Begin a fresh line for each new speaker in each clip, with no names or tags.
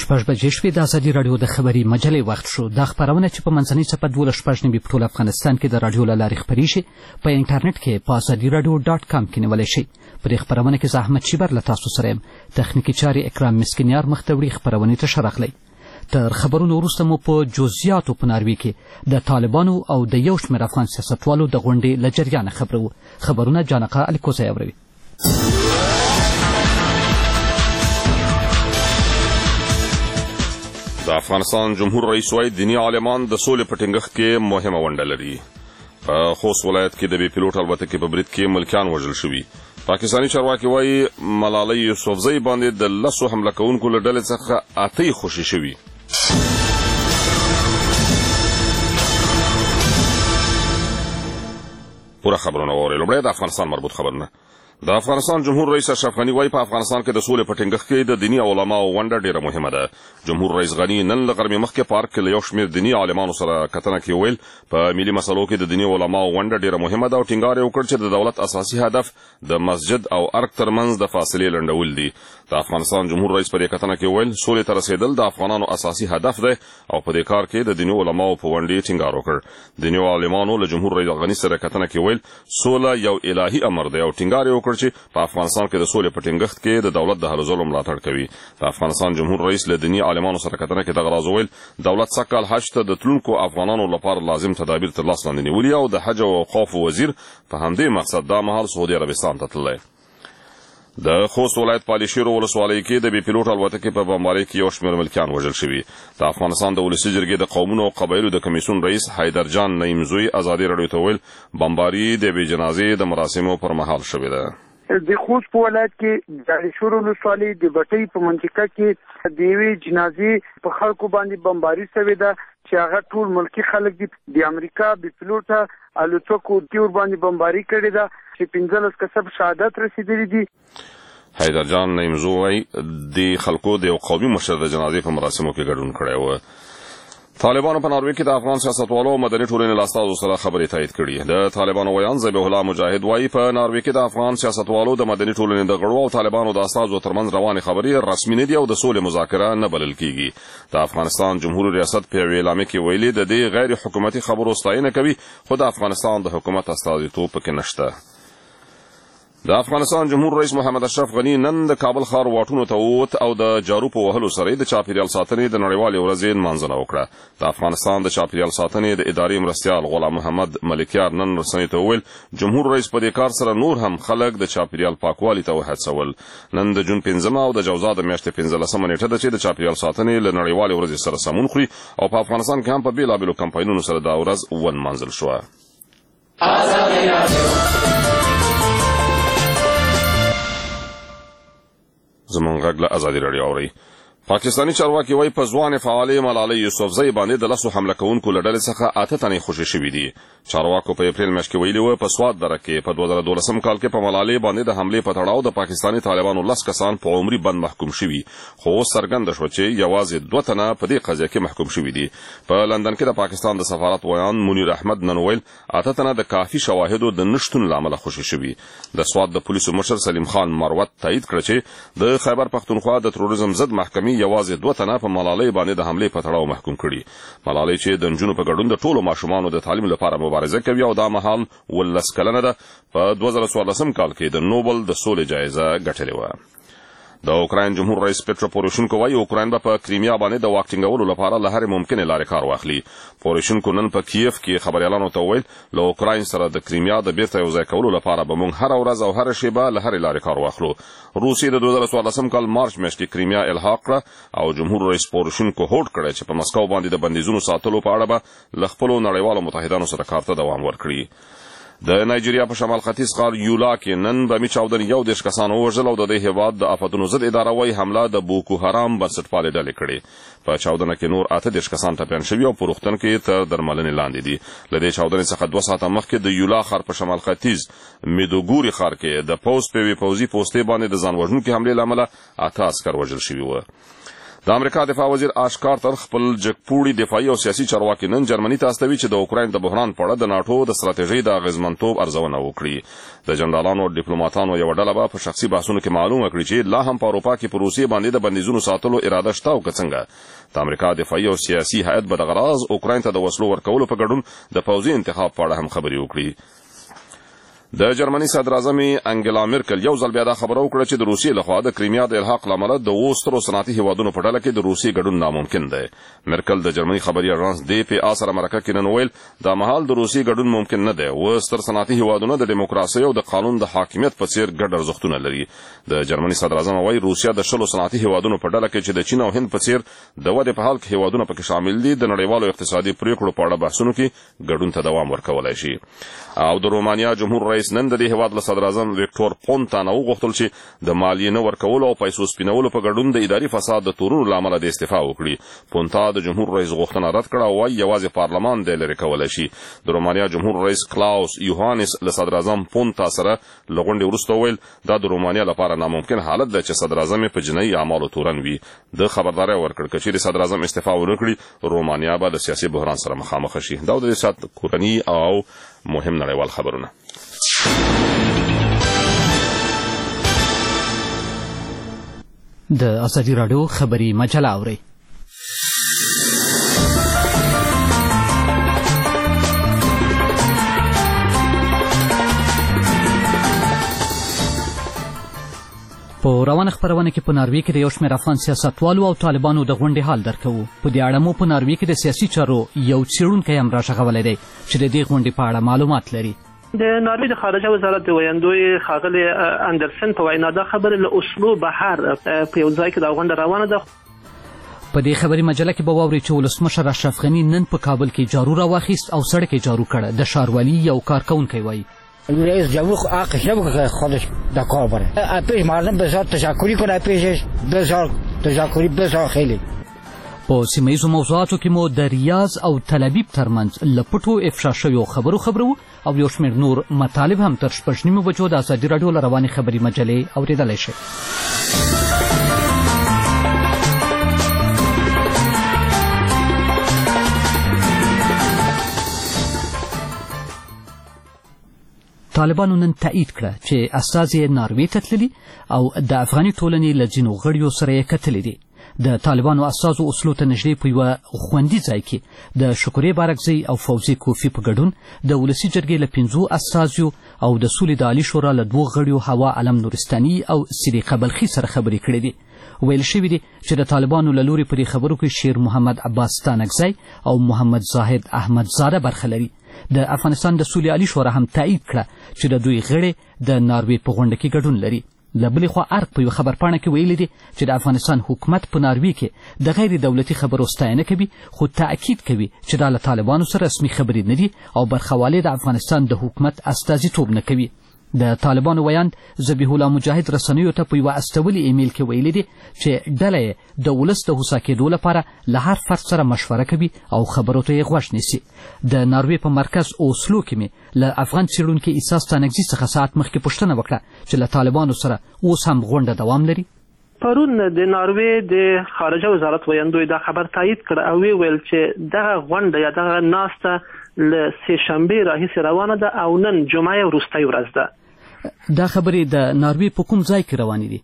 شپږ بجې شوې. د ازادي راډیو د خبري مجلې وخت شو. دا خبرونه چې په منځنۍ څپه 12 په ټول افغانستان کې د راډیو له لارې خپریږي په انټرنیټ کې په azadiradio.com کې نیولی شئ. په دې خبرونه کې زه احمد شیبر له تاسو سره یم. تخنیکي چارې اکرام مسکینیار مخ ته وړي. خبرونې ته ښه راغلی. تر خبرونو وروسته مو په جزئیاتو په ناروې کې د طالبانو او د یو شمېر افغان سیاستوالو د غونډې له جریانه خبرو. خبرونه جانقه الکوزی اوروي.
د افغانستان جمهور رئیس وايي دیني عالمان د سولې په ټینګښت کې مهمه ونډه لري. په خوست ولایت کې د بې پیلوټ الوتکې په برید کې ملکیان وژل شوي. پاکستاني چارواکي وايي ملالۍ یوسفزۍ باندې د 10 حمله کوونکو له ډلې څخه 8 خوشي شوي. پوره خبرونه واورئ. لومړی د افغانستان مربوط خبرونه. د افغانستان جمهور رئیس اشرف غني وايي په افغانستان کې د سولې په ټینګښت کې د دیني علماو ونډه ډېره مهمه ده. جمهور رئیس غني نن له غرمې مخکې پارک کې له یو شمېر دیني عالمانو سره کتنه کې ویل په ملي مسلو کې د دیني علماو ونډه ډېره مهمه ده او ټینګار یې وکړ چې د دولت اساسي هدف د مسجد او ارګ ترمنځ د فاصلې لنډول دي. د افغانستان جمهور رئیس په دې کتنه کې ویل سولې ته رسېدل د افغانانو اساسي هدف دی او په دې کار کې د دیني علماو په ونډې ټینګار وکړ. دیني عالمانو له جمهور رئیس غني سره کتنه کې ویل سوله یو الهي امر دی او ټینګار یې وکړ چې په افغانستان کې د سولې په ټینګښت کې د دولت د هلو ځلو ملاتړ کوي. د افغانستان جمهور رئیس له دیني عالمانو سره کتنه کې دغه راز ویل دولت سږکال حج ته د تلونکو افغانانو لپاره لازم تدابیر تر لاس لاندې نیولي او د حج او اوقافو وزیر په همدې مقصد دا مهال سعودي عربستان ته تللی. د خوست ولایت پالیشیرو ولسوالۍ کې د بې پیلوټ الوتکې په بمبارۍ کې یو شمېر ملکیان وژل شوي. د افغانستان د ولسي جرګې د قومونو او قبایلو د کمیسیون رئیس حیدرجان نعیمزوی ازادي راډیو ته ویل بمباري د بې جنازې د مراسمو پر مهال شوې ده.
د خوست په ولایت کې د پالیشیرو ولسوالۍ د بټۍ په منطقه کې د یوې جنازې په خلکو باندې بمباري شوې ده چې هغه ټول ملکي خلک دي. د امریکا بې پیلوټه الوتکو ور باندې بمباري کړې ده چې 15 کسب شهادت رسیدلي دي.
حیدرجان نعیمزو وايي د خلکو د یو قومي مشر د جنازې په مراسمو کې ګډون کړی و. طالبانو په ناروې کې د افغان سیاستوالو او مدني ټولنې له استازو سره خبرې تایید کړي. د طالبانو ویان ذبیح الله مجاهد وايي په ناروې کې د افغان سیاستوالو د مدني ټولنې د غړو او طالبانو د استازو ترمنځ روانې خبرې رسمي نه دي او د سولې مذاکره نه بلل کیږي. د افغانستان جمهور ریاست په یوې اعلامیه کې ویلي د دې غیر حکومتي خبرو ستاینه کوي خو د افغانستان د حکومت استازیتوب پکې نشته. د افغانستان جمهور رئیس محمد اشرف غني نن د کابل ښار واټونو ته ووت او د جارو په وهلو سره د چاپیریال ساتنې د نړیوالې ورځې نمانځنه وکړه. د افغانستان د چاپیریال ساتنې د ادارې مرستیال غلام محمد ملکیار نن رسنیو ته وویل جمهور رئیس په دې کار سره نور هم خلک د چاپیریال پاکوالي ته وهڅول. نن د جون 15 او د جوزا د میاشتې 15 نیټه ده چې د چاپیریال ساتنې له نړیوالې ورځې سره سمون خوري او په افغانستان کې هم په بیلابیلو کمپاینونو سره دا ورځ ونمانځل شوه. زمونږ غږ له ازادي راډیو اورئ. پاکستاني چارواکي وايي په ځوانې فعالې ملالۍ یوسفزۍ باندې د 10 حمله کوونکو له ډلې څخه 8 تنې خوشي شوي دي. چارواکو په اپریل میاشت کې ویلي وو په سوات دره کې په 2012 کال کې په ملالۍ باندې د حملې په تړاو د پاکستاني طالبانو 10 کسان په عمري بند محکوم شوي خو اوس څرګنده شوه چې یوازې 2 تنه په دې قضیه کې محکوم شوي دي. په لندن کې د پاکستان د سفارت ویان منیر احمد نن ویل 8 تنه د کافي شواهدو د نشتون له امله خوشي شوي. د سوات د پولیسو مشر سلیم خان مروت تایید کړ چې د خیبر پښتونخوا د تروریزم ضد محکمې یوازې 2 تنه په ملالۍ باندې د حملې په تړاو محکوم کړي. ملالۍ چې د نجونو په ګډون د ټولو ماشومانو د تعلیم لپاره مبارزه کوي او دا مهال 19 کلنه ده. په 2014 کال کې د نوبل د سولې جایزه ګټلې وه. د اوکراین جمهور رئیس پیټرو پوروشینکو وايي اوکراین به په کریمیا باندې د واک ټینګولو لپاره له هرې ممکنې لارې کار واخلي. پوروشینکو نن په کیف کې خبريالانو ته وویل له اوکراین سره د کریمیا د بیرته یوځای کولو لپاره به موږ هره ورځ او هره شیبه له هرې لارې کار واخلو. روسیې د 2014 کال مارچ میاشت کې کریمیا الحاق کړه او جمهور رئیس پوروشینکو هوډ کړی چې په مسکو باندې د بندیزونو ساتلو په اړه به له خپلو نړیوالو متحدانو سره کار ته دوام ورکړي. د نایجیریا په شمال ختیځ ښار یولا کې نن بمي چاودنې 11 کسان ووژل او د دې هېواد د آفتونو ضد اداره وايي حمله د بوکو حرام بنسټپالې ډلې کړې. په چاودنه کې نور 8 کسان ټپیان شوي او په روغتون کې تر درملنې لاندې دي. له دې چاودنې څخه 2 ساعته مخکې د یولا ښار په شمال ختیځ میدوګوري ښار کې د پوځ په یوې پوځي پوستې باندې د ځان وژونکې حملې له امله 8 عسکر وژل شوي وو. د امریکا دفاع وزیر آشکار تر خپل جګپوړي دفاعي او سیاسي چارواکي نن جرمني ته استوي چې د اوکراین د بحران په اړه د ناتو د ستراتیژۍ د اغیزمنتوب ارزونه وکړي. د جنرالانو او ډیپلوماټانو یو ډله به په شخصي بحثونو کې معلومه کړي چې لا هم په اروپا کې په روسیې باندې د بندیزونو ساتلو اراده شته او که څنګه. د امریکا دفاعي او سیاسي هیئت به دغه راز اوکراین ته د وسلو ورکولو په ګډون د پوځي انتخاب په اړه هم خبرې وکړي. د جرمني صدر اعظم انګلا مرکل یو ځل بیا دا خبره وکړه چې د روسیې لخوا د کریمیا د الحاق لامل د وسترو صنعتي هیوادونو په ډله کې د روسیې ګډون ناممکن دی. مرکل د جرمني خبري اژانس دی پی ا سره مرکه کې نن ویل دا مهال د روسیې ګډون ممکن نه دی. وستر صنعتي هیوادونه د دیموکراسي او د قانون د حاکمیت په څیر ګډ ارزښتونه لري. د جرمني صدر اعظم وايي روسیا د 10 صنعتي هیوادونو په ډله کې چې د چین او هند په څیر د ودې په حال کې هیوادونه پکې شامل دي د نړیوالو اقتصادي پریکړو په اړه بحثونو کې ګډون ته دوام ورکولای شي. او د رومانیا جمهور رئیس نن د دې هیواد صدر اعظم ویکټور پونتا نو غوښتل چې د مالیې نه ورکولو او پیسو سپینولو په ګډون د اداري فساد د تورونو لامل د استعفا وکړي. پونتا د جمهور رئیس غوښتنه رد کړه او وايي یوازې پارلمان د لری کولای شي. د رومانیا جمهور رئیس کلاوس یوهانس له صدر اعظم پونتا سره لغونډې وروسته ویل دا د رومانیا لپاره ناممکن حالت دی چې صدر اعظم په جنایي اعمالو تورن وي. د خبرداري ورکړ چې د صدر اعظم استعفا ونکړي رومانیا به د سیاسي بحران سره مخامخ شي. دا د سات کورنی او مهم نړیوال خبرونه.
د ازادي راډیو خبري مجله اورئ. په روانه خبرونه کې په ناروې کې د یو شمېر افغان سیاستوالو او طالبانو د غونډې حال درکوو. په دې اړه مو په ناروې کې د سیاسي چارو یو څېړونکی هم راغږولی دی چې د دې غونډې په اړه معلومات لري.
د ناروې د خارجه وزارت د ویاندوی ښاغلي اندرسن په وینا دا خبره له اسلو بهر په یو ځای کې دا غونډه روانه ده.
په دې خبري مجله کې به واورئ چې ولسمشر اشرف غني نن په کابل کې جارو راواخیست او سړک یې جارو کړه. د ښاروالي یو کارکوونکی وایي
رئیس جمهور حقش نبود که خودش در کار بره. پیش مردم بسیار تشکری کنه، پیشش بسیار تشکری بسیار خیلی.
په سیمه‌ییزو موضوعاتو کې مو د ریاض او تل ابیب ترمنځ له پټو افشا شویو خبرو او یو شمېر نور مطالب هم تر 6:30 بجو د ازادي راډیو له روانې خبري مجلې اورېدلی شئ. طالبانو نن تایید کړه چې استازي ناروې ته تللي او د افغاني ټولنې له ځینو غړیو سره یې کتلي دي. د طالبانو استازو اسلو ته نږدې په یوه خوندي ځای کې د شکرې بارکزۍ او فوزي کوفي په ګډون د ولسي جرګې له 5 استازیو او د سولې د عالي شورا له 2 غړیو هوا علم نورستاني او صدیقه بلخي سره خبرې کړې دي. ویل شوي دي چې د طالبانو له لورې په دې خبرو کې شیر محمد عباس ستانکزی او محمد زاهد احمدزاده برخه لري. د افغانستان د سولې عالي شورا هم تایید کړه چې د دوی غړي د ناروې په غونډه کې ګډون لري. له بلې خوا ارګ په یو خبرپاڼه کې ویلي دي چې د افغانستان حکومت په ناروې کې د غیر دولتي خبرو ستاینه کوي خو تاکید کوي چې دا له طالبانو سره رسمي خبرې نه دي او برخوالي د افغانستان د حکومت استازیتوب نه کوي. د طالبانو ویاند ذبیح الله مجاهد رسنیو ته په یوه استولي ایمیل کې ویلي دي چې ډله یې د ولس د هوسا کېدو لپاره له هر فرد سره مشوره کوي او خبرو ته یې غوږ نیسي. د ناروې په مرکز اوسلو کې مې له افغان څېړونکي عیسی ستانکزي څخه ساعت مخکې پوښتنه وکړه چې له طالبانو سره اوس هم غونډه دوام لري.
پرون د ناروې د خارجه وزارت ویاندوی دا خبر تایید کړ او ویل چې دغه غونډه یا دغه ناسته له سې شنبې راهیسې روانه ده او نن جمعه وروستۍ ورځ ده.
دا خبرې د ناروې په کوم ځای کې روانې دي؟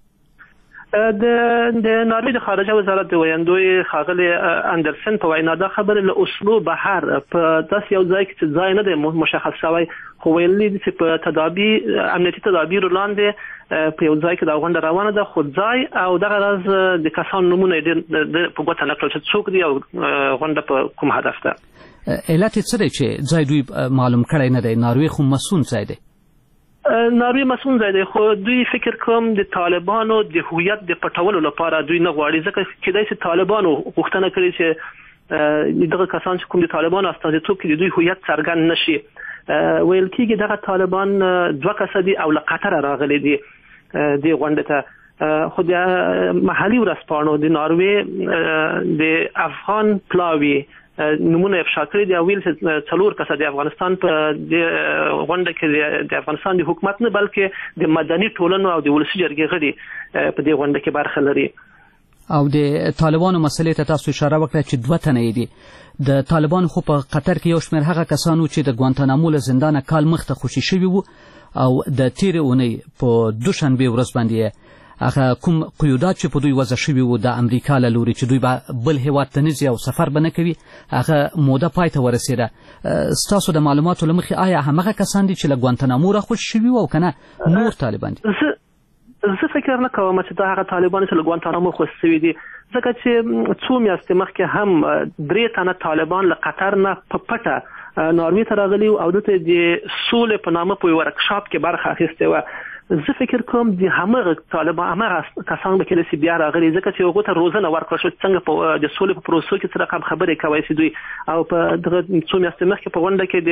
د ناروې د خارجه وزارت د ویاندوی ښاغلي اندرسن په وینا دا خبره له اسلو بهر په داسې یو ځای کې چې ځای نه دی مشخص شوی خو ویلي دي چې په امنیتي تدابیرو لاندې په یو ځای کې دا غونډه روانه ده خو ځای او دغه راز د کسانو نومونه یې په ګوته نه کړل چې څوک دي او غونډه په کوم هدف ده.
علت یې څه دی چې ځای دوی معلوم کړی نه دی؟ ناروې خو مسون ځای دی.
ناروې مسون ځای دی خو دوی فکر کوم د طالبانو د هویت د پټولو لپاره دوی نه غواړي ځکه کېدای شي طالبانو غوښتنه کړې چې دغه کسان چې کوم د طالبانو استازیتوب کوي د دوی هویت څرګند نشي. ویل کېږي دغه طالبان 2 کسه دي او له قطره راغلي دي دې غونډې ته. خو د محلي ورځپاڼو د ناروې د افغان پلاوي نمونه افشا کړی دی او ویل چې 4 کسه د افغانستان په غونډه کې د افغانستان د حکومت نه بلکې د مدني ټولنو او د ولسي جرګې غړي په دې غونډه کې برخه لري.
او د طالبانو مسلې ته تاسو اشاره وکړه چې 2 تنه دي د طالبانو خو په قطر کې یو شمېر هغه کسانو چې د ګوانتانامو له زندانه کال مخته خوشي شوي وو او د تیرې اونۍ په دوشنبې ورځ باندې هغه کوم قیودات چې په دوی وضع شوي وو د امریکا له لوري چې دوی به بل هیواد ته نه ځي او سفر به نه کوي هغه موده پای ته ورسېده. ستاسو د معلوماتو له مخې آیا همغه کسان دي چې له ګوانتانامو راخوشي شوي وو او که نه نور طالبان دي؟
زه فکر نه کوم چې دا هغه طالبان چې له ګوانتانامو خوشي شوي دي، ځکه چې څو میاشتې مخکې هم 3 تنه طالبان له قطر نه په پټه ناروې ته راغلي او دلته د سولې په نامه په ورکشاپ کې برخه اخیستې وه. زه فکر کوم د همغه طالبان همغه کسان به کله چې بیا راغلي، ځکه چې هغوی ته روزنه ورکړل شوه څنګه په د سولې په پروسو کې څه رقم خبرې کوی شي دوی. او په دغه څو میاشتې مخکې په غونډه کې د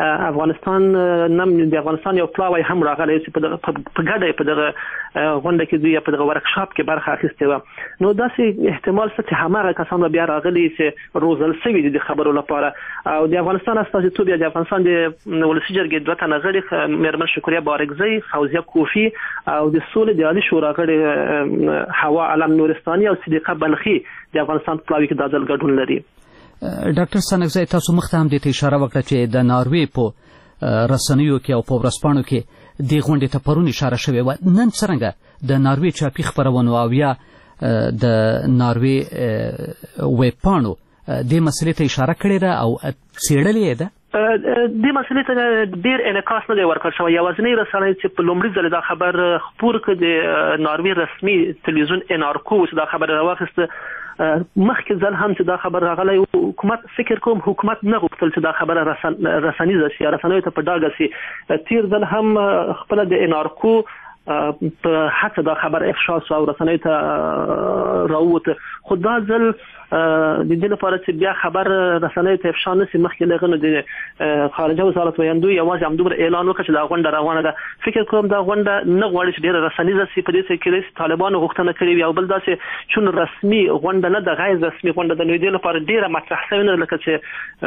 افغانستان یو پلاوی هم راغلی چې په ګډه په دغه غونډه کې دوی په دغه ورکشاپ کې برخه اخیستې وه. نو داسې احتمال شته چې همغه کسان به بیا راغلي چې روزل شوي دي د خبرو لپاره. او د افغانستان استازیتوب یا د افغانستان د ولسي جرګې 2 تنه غړي مېرمن شکریه بارکزۍ، فوزیه کوفی او د سولې د عالی شورا غړي هوا علم نورستاني او صدیقه بلخي د افغانستان پلاوي کې د ځل ګډون لري.
ډاکټر سانکزی، تاسو مخته هم دې ته اشاره وکړه چې د ناروې په رسنیو کې او په ورځپاڼو کې دې غونډې ته پرون اشاره شوې وه. نن څرنګه د ناروې چاپي خپرونو او یا د ناروې ویبپاڼو دې مسلې ته اشاره کړې ده او څېړلې یې ده؟
دې مسلې ته ډېر انعکاس نه دی ورکړل شوی. یوازینۍ رسنۍ چې په لومړي ځل دا خبر خپور کړ د ناروې رسمي تلویزیون انارکو چې دا خبر راواخیسته. مخکې ځل هم چې دا خبر راغلی حکومت فکر کوم حکومت نه غوښتل چې دا خبره رسنیزه شي یا رسنیو ته په ډاګه شي. تیر ځل هم خپله د انارکو په هڅه دا خبر افشا شو او رسنیو ته راووته. خو دا ځل د دې لپاره چې بیا خبر رسنیو ته افشا نه شي، مخکې له هغه نو د خارجه وزارت ویاندوی یوازې همدومره اعلان وکړ چې دا غونډه روانه ده. فکر کوم دا غونډه نه غواړي چې ډېره رسنیزه شي. په دې کې کېدای شي طالبانو غوښتنه کړې وي او بل داسې چون رسمي غونډه نه ده، غیر رسمي غونډه ده، نو دې لپاره ډېره مطرح شوې نه لکه چې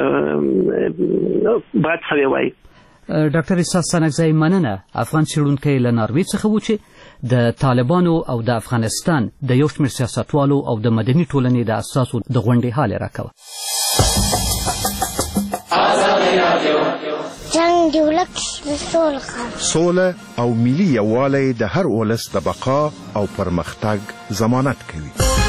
باید شوې وای.
ډاکټر احساس سانکزی، مننه. افغان څېړونکی له ناروې څخه و چې د طالبانو او د افغانستان د یو شمېر سیاستوالو او د مدني ټولنې د اساسو د غونډې حال یې راکوه.
جنګ د ولس د
سوله او ملي یووالی د هر ولس د بقا او پرمختګ ضمانت کوي.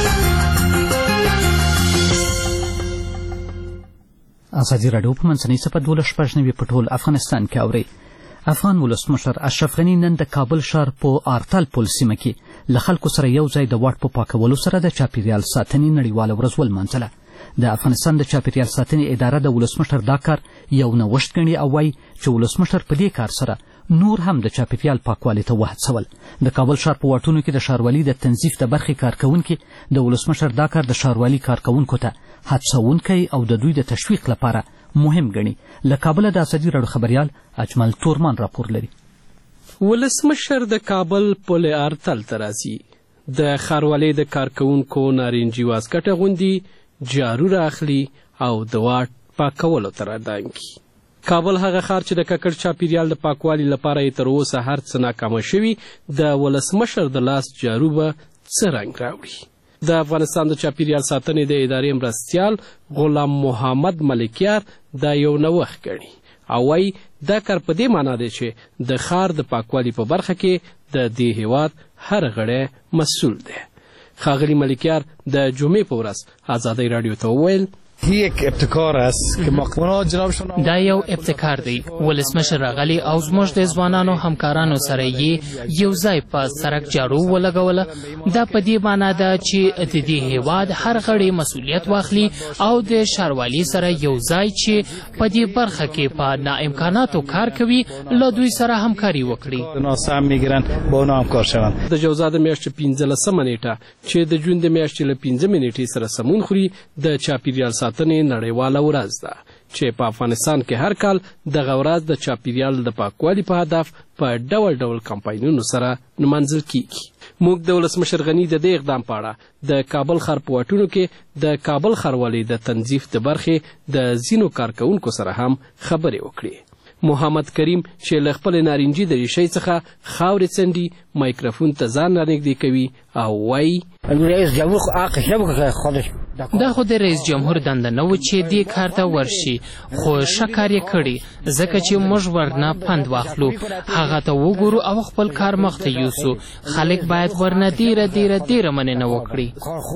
ازادي راډیو په منځنۍ صفحه 12 په ټول افغانستان کې اوري. افغان ولسمشر اشرف غني نن د کابل ښار په آرتل پل سیمه کې له خلکو سره یو ځای د واټ په پاکولو سره د چاپیریال ساتنې نړیواله ورځ ولمانځله. د افغانستان د چاپیریال ساتنې اداره د ولسمشر دا کار یو نوښت ګڼي او وایي چې ولسمشر په دې کار سره نور هم د چاپیریال پاکوالي ته وهڅول. د کابل ښار په واټونو کې د ښاروالي د تنظیف د برخې کارکوونکي د ولسمشر دا کار د ښاروالي کارکوونکو ته هڅونکی او د دوی د تشویق لپاره مهم ګڼي. له کابله د ازادي راډیو خبریال اجمل تورمان راپور لري.
ولسمشر د کابل پل آرتل ته راځي. د ښاروالۍ د کارکوونکو نارنجي واسکټ اغوندي، جارو راخلي او د واټ پاکولو ته رادانګي. کابل هغه ښار چې د ککړ چاپیریال د پاکوالي لپاره یې تر اوسه هر څه ناکامه شوي، د ولسمشر د لاس جارو به څه رنګ راوړي. د افغانستان د چاپیریال ساتنې د ادارې مرستیال غلام محمد ملکیار دا یو نوښت ګڼي او وایي دا کار په دې معنا دی چې د ښار د پاکوالي په برخه کې د دې هیواد هر غړی مسؤل دی. ښاغلي ملکیار د جمعې په ورځ ازادۍ راډیو ته وویل
دا یو ابتکار دی. ولسمشر راغلی او زموږ د ځوانانو همکارانو سره یې یو ځای په سړک جارو ولګوله. دا په دې معنا ده چې د دې هیواد هر غړی مسؤلیت واخلي او د ښاروالي سره یو ځای چې په دې برخه کې په ناامکاناتو کار کوي له دوی سره همکاري وکړي.
د جوزا د میاشتې 15 نیټه چې د جون د میاشتې له 15 نیټې سره سمون خوري د چاپیریال ساتنې نړیواله ورځ ده چې په افغانستان کې هر کال دغه ورځ د چاپیریال د پاکوالي په هدف په ډول ډول کمپاینونو سره نمانځل کیږي. موږ د ولسمشر غني د دې اقدام په اړه د کابل ښار په واټونو کې د کابل ښاروالۍ د تنظیف د برخې د ځینو کارکوونکو سره هم خبرې وکړې. محمد کریم چې له خپل نارنجي د ریشۍ څخه خاورې څنډي مایکروفون ته ځان رانږدې کوي او وایي دا خو د رئیس جمهور دنده نه و چې دې کار ته ورشي خو ښه کار یې کړي ځکه چې موږ ورنه پند واخلو هغه ته وګورو او خپل کار مخته یوسو خلک باید ورنه ډیره مننه وکړي.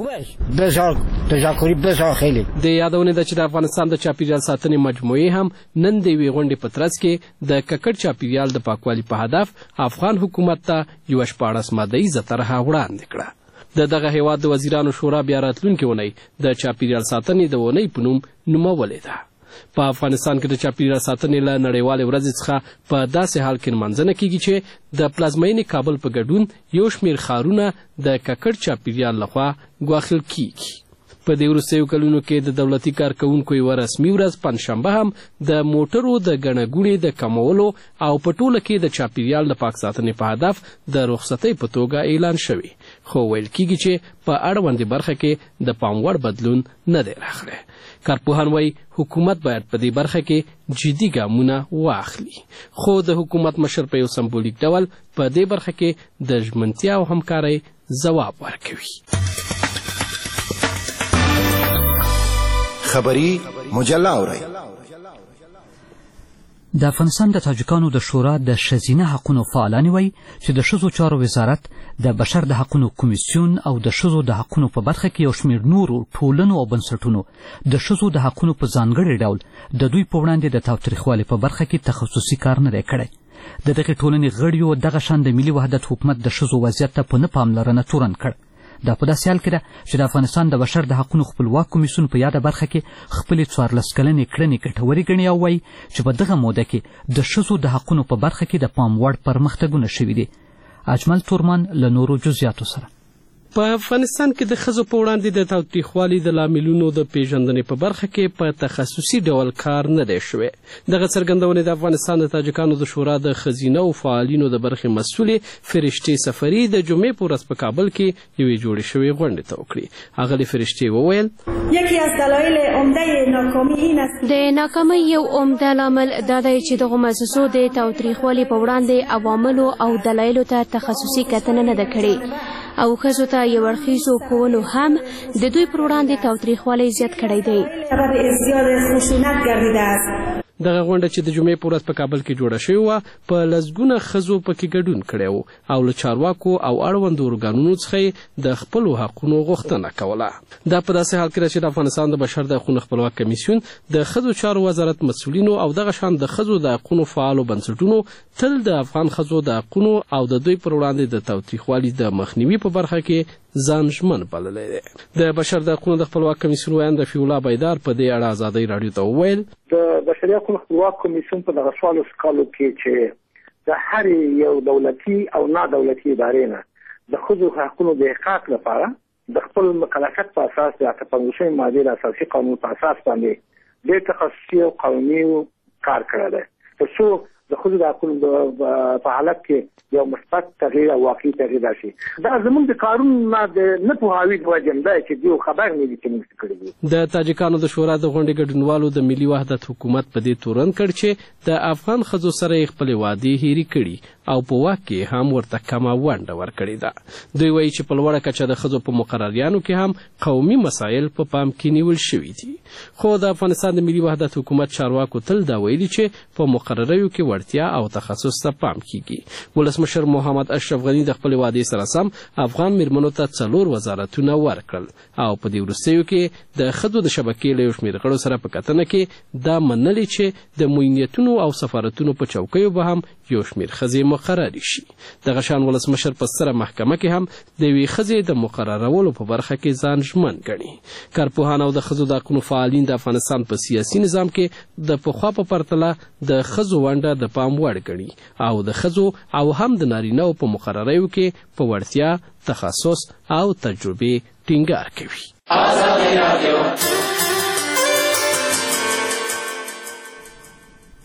د یادونه ده چې د افغانستان د چاپیریال ساتنې مجموعې هم نن د یوې غونډې په ترڅ کې د ککړ چاپیریال د پاکوالي په هدف افغان حکومت ته یوه 14 مادهیزه طرحه وړاندې کړه. دغه هیواد د وزیرانو شورا بیا راتلونکې اونۍ د چاپیریال ساتنې د اونۍ په نوم نومولې ده. په افغانستان کې د چاپیریال ساتنې له نړیوالې ورځې څخه په داسې حال کې نمانځنه کیږي چې د پلازمینې کابل په ګډون یو شمېر ښارونه د ککړ چاپیریال لخوا ګواښل کیږي. په دې وروستیو کلونو کې د دولتي کارکوونکو یوه رسمي ورځ پنجشنبه هم د موټرو د ګڼه ګوڼې د کمولو او په ټوله کې د چاپیریال د پاک ساتنې په هدف د رخصتۍ په توګه اعلان شوی، خو ویل کیږي چې په اړوندې برخه کې د پام وړ بدلون نه دی راغلی. کارپوهان وایي حکومت باید په دې برخه کې جدي ګامونه واخلي، خو د حکومت مشر په یو سمبولیک ډول په دې برخه کې د ژمنتیا او همکارۍ ځواب ورکوي.
خبری مجله اورئ.
د افغانستان د تاجکانو د شورا د ښځینه حقونو فعالان وایي چې د ښځو چارو وزارت د بشر د حقونو کمیسیون او د ښځو د حقونو په برخه کې یو شمېر نورو ټولنو او بنسټونو د ښځو د حقونو په ځانګړي ډول د دوی په وړاندې د تاوتریخوالي په برخه کې تخصصي کار نه دی کړی. د دغې ټولنې غړیو دغه شان د ملي وحدت حکومت د ښځو وضعیت ته په نه پاملرنه تورن کړ. دا په داسې حال کې ده چې د افغانستان د بشر د حقونو خپلواک کمیسیون په یاده برخه کې خپلې 14 کلنې کړنې ګټورې ګڼي او وایي چې په دغه موده کې د ښځو د حقونو په برخه کې د پام وړ پرمختګونه شوي دي. اجمل تورمان له نورو جزئیاتو سره.
په افغانستان کې د ښځو په وړاندې د تاوتریخوالي د لاملونو د پیژندنې په برخه کې په تخصصي ډول کار نه دی شوی. دغه څرګندونې د افغانستان د تاجکانو د شورا د ښځینه او فعالینو د برخې مسؤلې فرشتې سفري د جمعې په ورځ په کابل کې یوې جوړې شوې غونډې ته وکړې. اغلې فرشتې وویل
د ناکامۍ یو عمده لامل دا دی چې دغو مؤسسو د تاوتریخوالي په وړاندې عواملو او دلایلو ته تخصصي کتنه نه ده کړې او ښځو ته یو اړخیزو ښوونو هم د دوی پر وړاندې تاوتریخوالی زیات کړی دی.
دغه غونډه چې د جمعې په ورځ په کابل کې جوړه شوې وه په لسګونه ښځو پکې ګډون کړی و او له چارواکو او اړوندو ارګانونو څخه د خپلو حقونو غوښتنه کوله. دا په داسې حال کې ده چې د افغانستان د بشر د حقونو خپلواک کمیسیون د ښځو چارو وزارت مسؤلینو او دغه شان د ښځو د حقونو فعالو بنسټونو تل د افغان ښځو د حقونو او د دوی پر وړاندې د تاوتریخوالي د مخنیوي په برخه کې ځان ژمن بللی دی. د بشر د حقونو د خپلواک کمیسیون ویاند رفیع الله بیدار په دې اړه ازادۍ راډیو ته وویل
د بشري حقونو خپلواک کمیسیون په دغه 14 کالو کې چې د هر یو دولتي او نه دولتي ادارې نه د ښځو حقونو د احقاق لپاره د خپل مکلفیت په اساس د 15 ماده د اساسي قانون په اساس باندې د تخصصي او قانوني کار کړی دی ترڅو د ښځو د حقونو په حالت کې یو مثبت تغییر او واقعي تغییر راشي. دا زموږ د کارونو نه پوهاوي د وجې نه دی چې دوی خبر نه دي چې موږ کړي دي.
د تاجکانو د شورا د غونډې ګډونوالو د ملي وحدت حکومت په دې تورن کړ چې د افغان ښځو سره یې خپلې وعدې هېرې کړي او په واک کې هم ورته کمه ونډه ورکړې ده. دوی وایي چې په لوړه کچه د ښځو په مقرریانو کې هم قومي مسایل په پام کې نیول شوي دي. خو د افغانستان د ملي وحدت حکومت چارواکو تل دا ویلي چې په مقرریو کې وړتیا او تخصص ته پام کیږي. ولسمشر محمد اشرف غني د خپلې وعدې سره سم افغان میرمنو ته 4 وزارتونه ورکړل او په دې وروستیو کې د ښځو د شبکې له یو شمېر غړو سره په کتنه کې دا منلې چې د معینیتونو او سفارتونو په چوکیو به هم یو شمېر ښځې مقررې شي. دغه شان ولسمشر په ستره محکمه کې هم د یوې ښځې د مقررولو په برخه کې ځان ژمن ګڼي. کارپوهان او د ښځو د حقونو فعالین د افغانستان په سیاسي نظام کې د پخوا په پرتله د ښځو ونډه د پام وړ ګڼي او د ښځو او هم د نارینه‌و په مقرریو کې په وړتیا، تخصص او تجربې ټینګار کوي.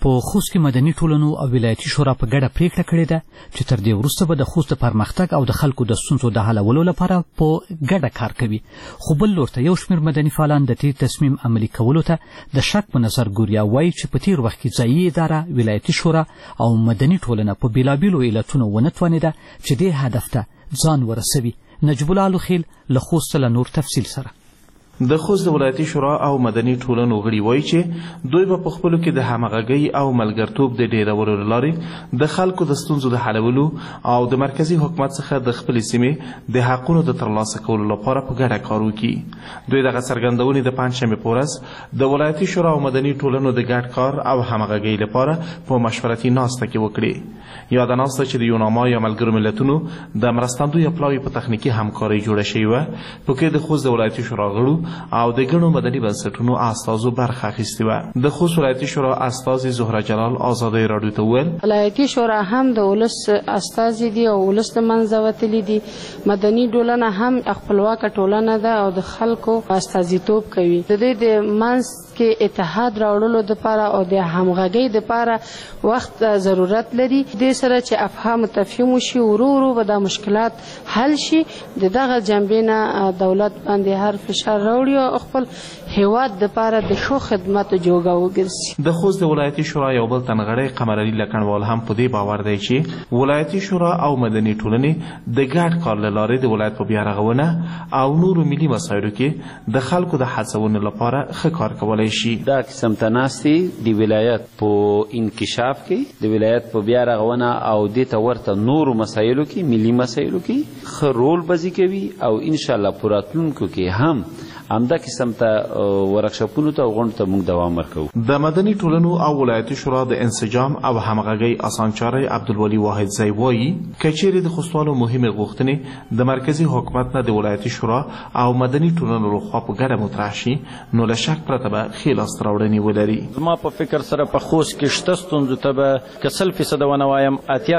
په خوست کې مدني ټولنو او ولایتي شورا په ګډه پریکړه کړې ده چې تر دې وروسته به د خوست د پرمختګ او د خلکو د ستونزو د حلولو لپاره په ګډه کار کوي. خو بل لور ته یو شمېر مدني فعالان د دې تصمیم عملي کولو ته د شک په نظر ګوري او وایي چې په تېر وخت کې ځایي اداره، ولایتي شورا او مدني ټولنه په بېلابېلو علتونو ونه توانېده چې دې هدف ته ځان ورسوي. نجیب الله لوخیل له خوست له نور تفصیل سره.
د خوست د ولایتي شورا او مدني ټولنو غړي وایي چې دوی به په خپلو کې د همغږۍ او ملګرتوب د ډیرولو له لارې د خلکو د ستونزو د حلولو او د مرکزي حکومت څخه د خپلې سیمې د حقونو د ترلاسه کولو لپاره په ګډه کار وکړي. دوی دغه څرګندونې د پنجشنبې په ورځ د ولایتي شورا او مدني ټولنو د ګډ کار او همغږۍ لپاره په مشورتي ناسته کې وکړي. یاده ناسته چې د یوناما یا ملګرو ملتونو د مرستندوی پلاوي په تخنیکي همکارۍ جوړه شوې وه، په کې د خوست د ولایتي شورا غړو او د ګڼو مدني بنسټونو استازو برخه اخیستې وه. د خوست ولایتي شورا استازي زهره جلال ازادۍ راډیو ته وویل
ولایتي شورا هم د ولس استازي دي او ولس د منځه وتلي دي. مدني ټولنه هم خپلواکه ټولنه ده او د خلکو استازیتوب کوي. د دې د منځ کې اتحاد راوړلو دپاره او د همغږۍ دپاره وخت ضرورت لري. دې سره چې افهام تفهیم وشي، ورو ورو به دا مشکلات حل شي. د دغه جنبې نه دولت باندې هر فشار راوړي او خپل هیواد دپاره د ښو خدماتو جوګه وګرځي.
د خوست د ولایتي شورا یو بل تنغړی قمرعلي لکنوال هم په دې باور دی چې ولایتي شورا او مدني ټولنې د ګډ کار له لارې د ولایت په بیارغونه او نورو ملي مسایلو کې د خلکو د هڅونې لپاره ښه کار کولی شي.
دا قسم ته ناستې د ولایت په انکشاف کې، د ولایت په بیارغونه او دې ته ورته نورو مسایلو کې، ملي مسایلو کې ښه رول بازي کوي او انشاءالله په راتلونکو کې هم همدا قسم ته ورکشاپونو ته او غونډو ته موږ دوام ورکوو.
د مدني ټولنو او ولایتي شورا د انسجام او همغږۍ اسانچاری عبدالولي واحدزی وایي که چیرې د خوستوالو مهمې غوښتنې د مرکزي حکومت نه د ولایتي شورا او مدني ټولنو لخوا په ګډه مطرح شي نو له شک پرته به ښې لاسته راوړنې ولري.
زما په فکر سره په خوست کې شته ستونزو ته به که 100% ونه وایم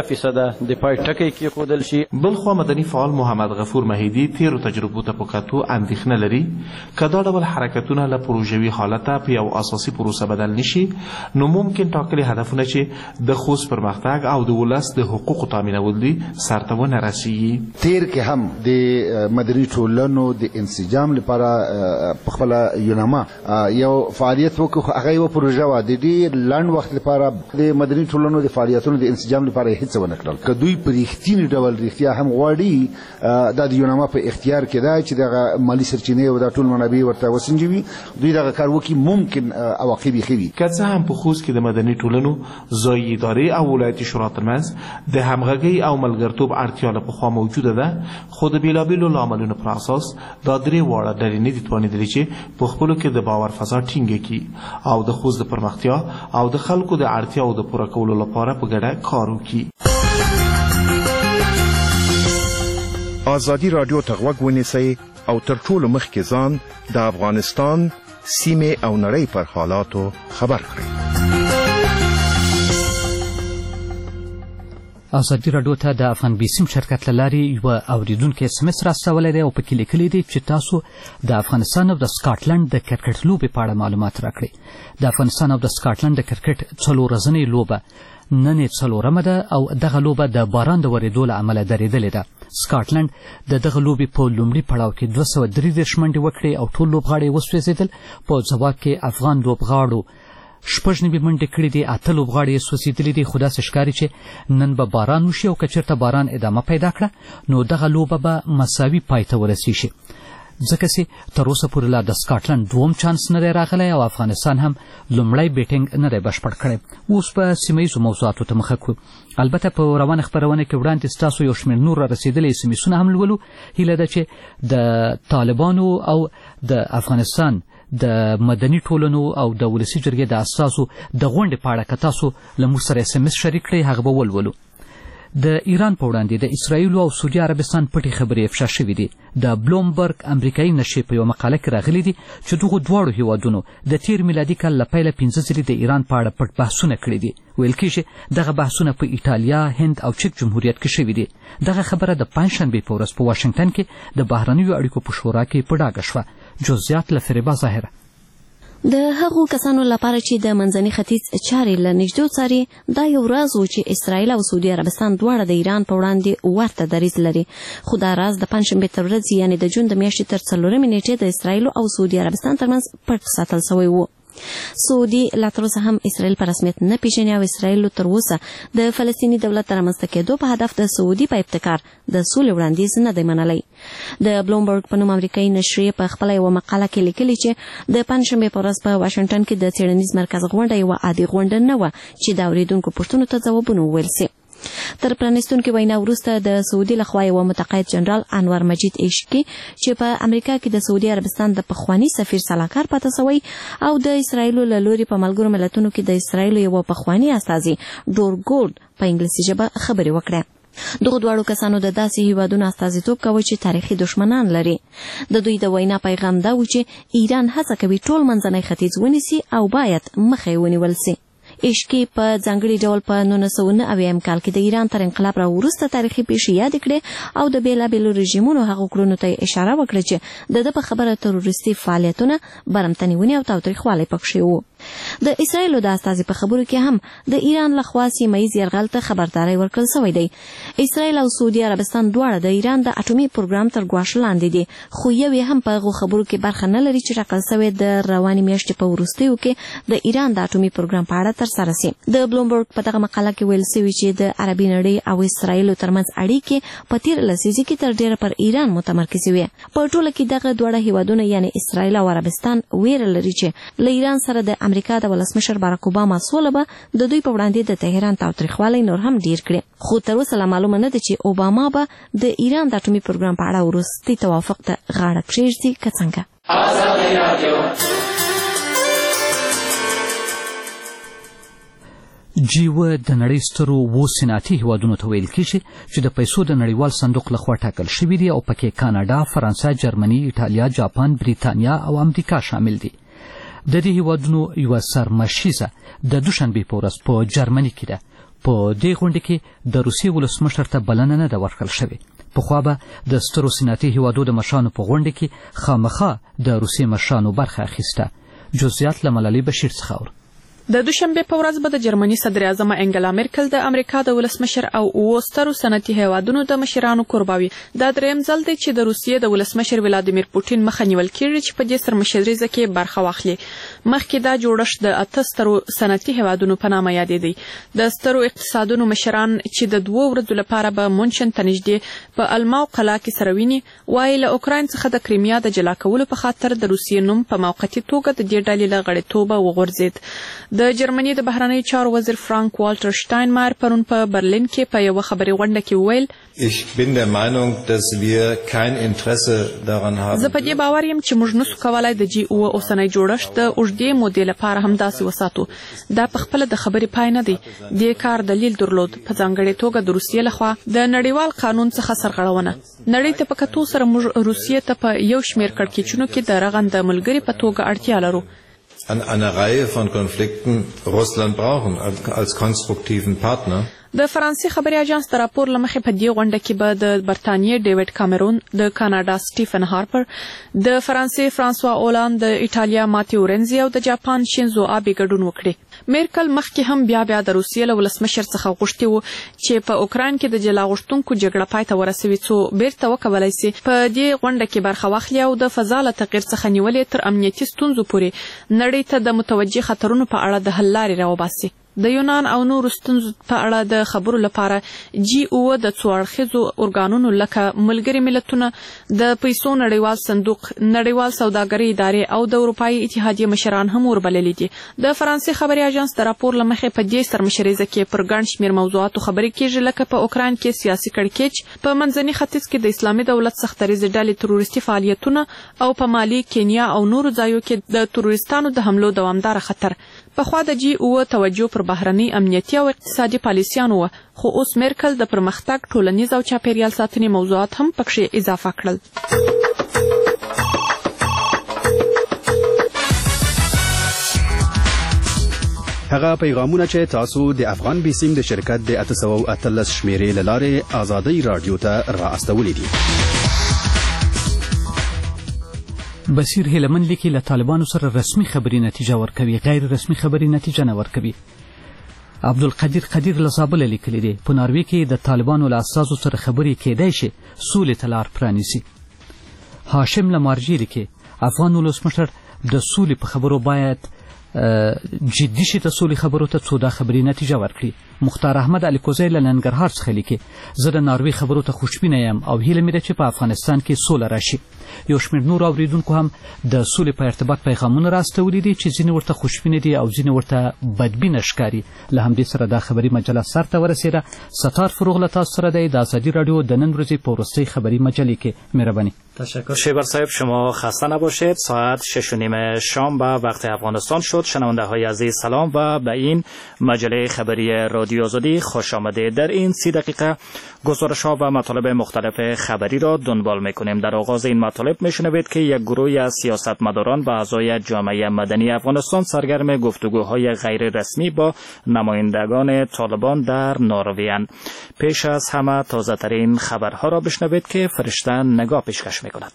80% د پای ټکی کېښودل شي.
بلخوا مدني فعال محمد غفور مهیدي تیرو تجربو ته په کتو اندېښنه لري که دا ډول حرکتونه له پروژوي حالته په یو اساسي پروسه بدل نشي نو ممکن ټاکلي هدفونه چې د خوست پرمختګ او د ولس د حقوقو تامینول دي سرته ونه رسیږي.
تیر کې هم د مدني ټولنو د انسجام لپاره په خپل یوناما یو فعالیت وکړو. هغه یو پروژه وه د ډېر لنډ وخت لپاره د مدني ټولنو د فعالیتونو د انسجام لپاره هیڅ ونه کړل. که دوی په رښتیني ډول رښتیا هم غواړي دا د یوناما په اختیار کې ده چې دغه مالي سرچینې او دا ټول منابع ورته وسنجوي، دوی دغه کار وکړي، ممکن عواقب یې ښه وي.
که څه هم په خوست کې د مدني ټولنو ځایي ادارې او ولایتي شورا ترمنځ د همغږۍ او ملګرتوب اړتیا له پخوا موجوده ده، خو د بېلابېلو لاملونو پر اساس دا درې واړه ډلې نه دي توانېدلې چې په خپلو کې د باور فضا ټینګه کړي او د خوست د پرمختیا او د خلکو د اړتیاو د پوره کولو لپاره په ګډه کار وکړي.
ازادي راډیو ته غوږ ونیسئ او تر ټولو مخکې ځان د افغانستان سیمې او نړۍ پر حالاتو خبر کړئ.
ازادي راډیو ته د افغان بیسیم شرکت له لارې یوه اوریدونکی SMS راستولی دی او پکې لیکلی دی چې تاسو د افغانستان او د سکاټلند د کرکټ لوبې په اړه معلومات راکړئ. د افغانستان او د سکاټلند د کرکټ 4 ورځنۍ لوبه نن یې 4مه ده او دغه لوبه د باران د ورېدو له امله درېدلې ده. سکاټلند د دغه لوبې په لومړي پړاو کې 233 منډې وکړې او ټول لوبغاړي وسوځېدل. په ځواب کې افغان لوبغاړو 96 منډې کړې دي، 8 لوبغاړي یې سوځېدلي دي. خو داسې ښکاري چې نن به باران وشي او که چېرته باران ادامه پیدا کړه نو دغه لوبه به مساوي پای ته ورسیږي، ځکه چې تر اوسه پورې لا د سکاټلند دوم چانس نه دی راغلی او افغانستان هم لومړی بیټینګ نه دی بشپړ کړی. اوس په سیمه ییزو موضوعاتو ته مخه کړو. البته په روانه خپرونه کې وړاندې ستاسو یو شمېر نور را رسېدلي SMS هم لولو. هیله ده چې د طالبانو او د افغانستان د مدني ټولنو او د ولسي جرګې د اساسو د غونډې په اړه که تاسو له موږ سره SMS شریک کړئ هغه به ولولو. د ایران په وړاندې د اسرائیلو او سعودي عربستان پټې خبرې افشا شوې دي. د بلومبرګ امریکایي نشرې په یوه مقاله کې راغلي دي چې دغو دواړو هیوادونو د تیر میلادي کال له پیله 15 ځلې د ایران په اړه پټ بحثونه کړي دي. ویل کېږي دغه بحثونه په ایټالیا، هند او چک جمهوریت کې شوي دي. دغه خبره د پنجشنبې په ورځ په واشنګټن کې د بهرنیو اړیکو په شورا کې په ډاګه شوه. جزئیات له فریبا ظاهره.
د هغو کسانو لپاره چې د منځني ختیځ چارې له نږدې څاري دا یو راز و چې اسرائیل او سعودي عربستان دواړه د ایران په وړاندې ورته دریځ لري، خو دا راز د پنجشنبې تر ورځې یعنې د جون د میاشتې تر 4 نیټې د اسرائیل او سعودي عربستان ترمنځ پټ ساتل شوی و. سعودي لا تر اوسه هم اسرائیل په رسمیت نه پیژني او اسرائیل تر اوسه د فلسطیني دولت رامنځته کېدو په هدف د سعودي په ابتکار د سولې وړاندیز نه دی منلی. د بلومبرګ په نوم امریکایي نشریې په خپله یوه مقاله کې لیکلي چې د پنجشنبې په ورځ په واشنګټن کې د څېړنیز مرکز غونډه یوه عادي غونډه نه وه چې د اورېدونکو پوښتنو ته ځوابونه وویل سي. تر پرانیستونکې وینا وروسته د سعودي لخوا یوه متقاعد جنرال انور مجید عشقي چې په امریکا کې د سعودي عربستان د پخواني سفیر سلاکار پاتې شوی او د اسرائیلو له لوري په ملګرو ملتونو کې د اسرائیلو یوه پخواني استازي ډور ګورد په انګلیسي ژبه خبرې وکړې. دغه دواړو کسانو د داسې هیوادونو استازیتوب کاوه چې تاریخي دشمنان لري. د دوی د وینا پیغام دا و چې ایران هڅه کوي ټول منځنی ختیځ ونیسي او باید مخه یې ونیول سي. عشقي په ځانګړي ډول په 1990 کال کې د ایران تر انقلاب راوروسته تاریخي پیښې یاد کړې او د بېلابېلو رژیمونو هغو کړنو ته اشاره وکړه چې د ده په خبره تروریستي فعالیتونه، برمتنیونې او تاوتریخوالی پکښې وو. د اسرائیلو د استازي په خبرو کې هم د ایران لخوا سیمه ییز یرغل ته خبرداری ورکړل شوی دی. اسرائیل او سعودي عربستان دواړه د ایران د اټومي پروګرام تر ګواښ لاندې دي، خو یو یې هم په هغو خبرو کې برخه نه لري چې ټاکل شوی د روانې میاشتې په وروستیو کې د ایران د اټومي پروګرام په اړه ترسره سي. د بلومبرګ په دغه مقاله کې ویل شوي چې د عربي نړۍ او اسرائیلو ترمنځ اړیکې په تېره لسیزه کې تر ډېره پر ایران متمرکزې وې. په ټوله کې دغه دواړه هیوادونه یعنې اسرائیل او عربستان ویره لري چې له ایران سره د امریکا د ولسمشر باراک اوباما سوله به د دوی په وړاندې د تهران تاوتریخوالی نور هم ډیر کړي. خو تر اوسه لا معلومه نه ده چې اوباما به د ایران د اټومي پروګرام په اړه وروستي توافق ته غاړه کېږدي که څنګه.
جیوه د نړۍ سترو 7 صنعتي هیوادونو ته ویل کېږي چې د پیسو د نړیوال صندوق لخوا ټاکل شوي دي او پکې کاناډا، فرانسه، جرمني، ایټالیا، جاپان، بریتانیا او امریکا شامل دي. د دې هیوادونو یوه سرمشیزه د دوشنبې په ورځ په جرمني کې ده. په دې غونډه کې د روسیې ولسمشر ته بلنه نه ده ورکړل شوې. پخوا به د سترو صنعتي هیوادو د مشرانو په غونډه کې خامخا د روسیې مشرانو برخه اخیسته. جزئیات له ملالۍ بشیر څخه اورو.
د دوشنبه په ورځ به د جرمني صدر اعظم انګلا مرکل د امریکا د ولسمشر او اوسترو صنعتي هیوادونو د مشرانو قرباوي. دا دریم ځل دی چې د روسیې د ولسمشر ولادیمیر پوټین مخه نیول کېږي چې په دې سرمشریزه کې برخه واخلي. مخکې دا جوړښت د 8 سترو صنعتي هیوادونو په نامه یادېدی. د سترو اقتصادونو مشران چې د 2 ورځو لپاره به مونشن ته نږدې په الماو قلعه کې سره ویني، وایي له اوکراین څخه د کریمیا د جلا کولو په خاطر د روسیې نوم په موقتي توګه د دې ډلې له غړیتوبه وغورځېد. د جرمني د بهرنیو چارو وزیر فرانک والټر شټاینمایر پرون په برلین کې په یوه خبري غونډه کې وویل: زه په دې باور یم چې موږ نسو کولای د جی او اوسنۍ جوړښت د اوږدې مودې لپاره همداسې وساتو. دا په خپله د خبرې پای نه دی. دې کار دلیل درلود، په ځانګړې توګه د روسیې لخوا د نړیوال قانون څخه سرغړونه. نړۍ ته په کتو سره موږ روسیې ته په یو شمېر کړکېچونو کې د رغنده ملګري په توګه اړتیا لرو.
an einer Reihe von Konflikten Russland brauchen als konstruktiven Partner.
د فرانسې خبري اژانس د راپور لمخې په دې غونډه کې به د برتانیې ډیوډ کامرون، د کاناډا سټیفن هارپر، د فرانسې فرانسوا اولاند، د ایټالیا ماتیو رنزي او د جاپان شینزو آبې ګډون وکړي. میرکل مخکې هم بیا د روسیې له ولسمشر څخه غوښتي وو چې په اوکراین کې د جلا غوښتونکو جګړه پای ته ورسوي څو بیرته وکولای سي په دې غونډه کې برخه واخلي او د فضا له تغییر څخه نیولې تر امنیتي ستونزو پورې نړۍ ته د متوجه خطرونو په اړه د حل لارې راوباسي. د یونان او نورو ستونزو په اړه د خبرو لپاره جی او د څو اړخیزو ارګانونو لکه ملګري ملتونه، د پیسو نړیوال صندوق، نړیوال سوداګرۍ ادارې او د اروپایي اتحادیې مشران هم وربللي دي. د فرانسې خبري اژانس د راپور لمخې په دې سرمشریزه کې پر ګڼ شمېر موضوعاتو خبرې کېږي، لکه په اوکراین کې سیاسي کړکېچ، په منځني ختیځ کې د اسلامي دولت سختریزې ډلې تروریستي فعالیتونه او په مالي، کینیا او نورو ځایو کې د تروریستانو د حملو دوامداره خطر. پخوا د جی او توجه پر بهرنۍ امنیتي او اقتصادي پالیسیانو وه، خو اوس میرکل د پرمختګ، ټولنیز او چاپیریال ساتنې موضوعات هم پکښې اضافه کړل.
هغه پیغامونه چې تاسو د افغان بیسیم د شرکت د 813 شمیرې له لارې آزادۍ رادیو ته را استولي دي.
بصیر هیلمن لیکي له طالبانو سره رسمي خبري نتیجه ورکوي، غیر رسمي خبري نتیجه نه ورکوي. عبدالقدیر قدیر له زابله لیکلی دی په ناروې کې د طالبانو له اساسو سره خبرې کېدای شي سولې ته لار پرانیسي. هاشم له مارجې لیکي افغان ولسمشر د سولې په خبرو باید جدي شي، د سولې خبرو ته څو دا خبري نتیجه ورکړي. مختار احمد علي کوزی له ننګرهار څخه لیکي زه د ناروې خبرو ته خوشبینه یم او هیله مې ده چې په افغانستان کې سوله راشي. یو شمېر نور اوریدونکو هم د سولې په ارتباط پیغامونه راستولي دي چې ځینې ورته خوشبینه دي او ځینې ورته بدبینه ښکاري. له همدې سره دا خبري مجله سر ته ورسېده. ستار فروغ له تاسو سره دی د ازادي راډیو د نن ورځې په وروستۍ خبري مجلې کې. مهرباني.
تشکر شیبر صاحب، شما خسته نباشید. ساعت 6:30 شام به وقت افغانستان شد. شنونده های عزیز سلام و به این مجله خبری رادیو آزادی خوش آمدید. در این 30 دقیقه گزارش ها و مطالب مختلف خبری را دنبال میکنیم. در آغاز این مطالب میشنوید که یک گروه از سیاستمداران و اعضای جامعه مدنی افغانستان سرگرم گفتگوهای غیر رسمی با نمایندگان طالبان در نروژ. پیش از همه تازه ترین خبرها را بشنوید که فرشته نگاه پیشکش میکند.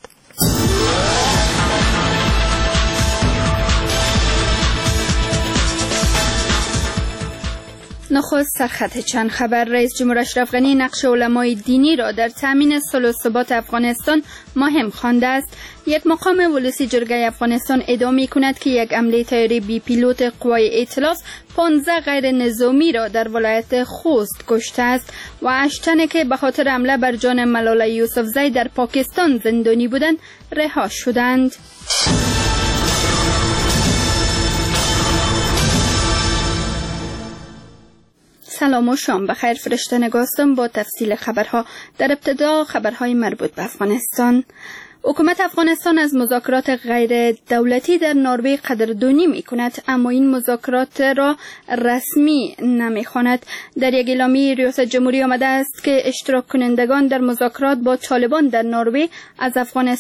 نخست سرخط چند خبر. رئیس جمهور اشرف غنی نقش علمای دینی را در تامین صلح و ثبات افغانستان مهم خوانده است. یک مقام ولسی جرگه افغانستان ادعا می‌کند که یک حمله طیاره بی پیلوت قوای ائتلاف 15 غیر نظامی را در ولایت خوست کشته است و 8 تن که به خاطر حمله بر جان ملاله یوسفزی در پاکستان زندانی بودند رها شدند. سلام و شام بخیر. فرشته نگاستم با تفصیل خبرها. در ابتدا خبرهای مربوط به افغانستان. حکومت افغانستان از مذاکرات غیر دولتی در نروژ قدردانی می کند، اما این مذاکرات را رسمی نمی خواند. در یک اعلامیه ریاست جمهوری آمده است که اشتراک کنندگان در مذاکرات با طالبان در نروژ از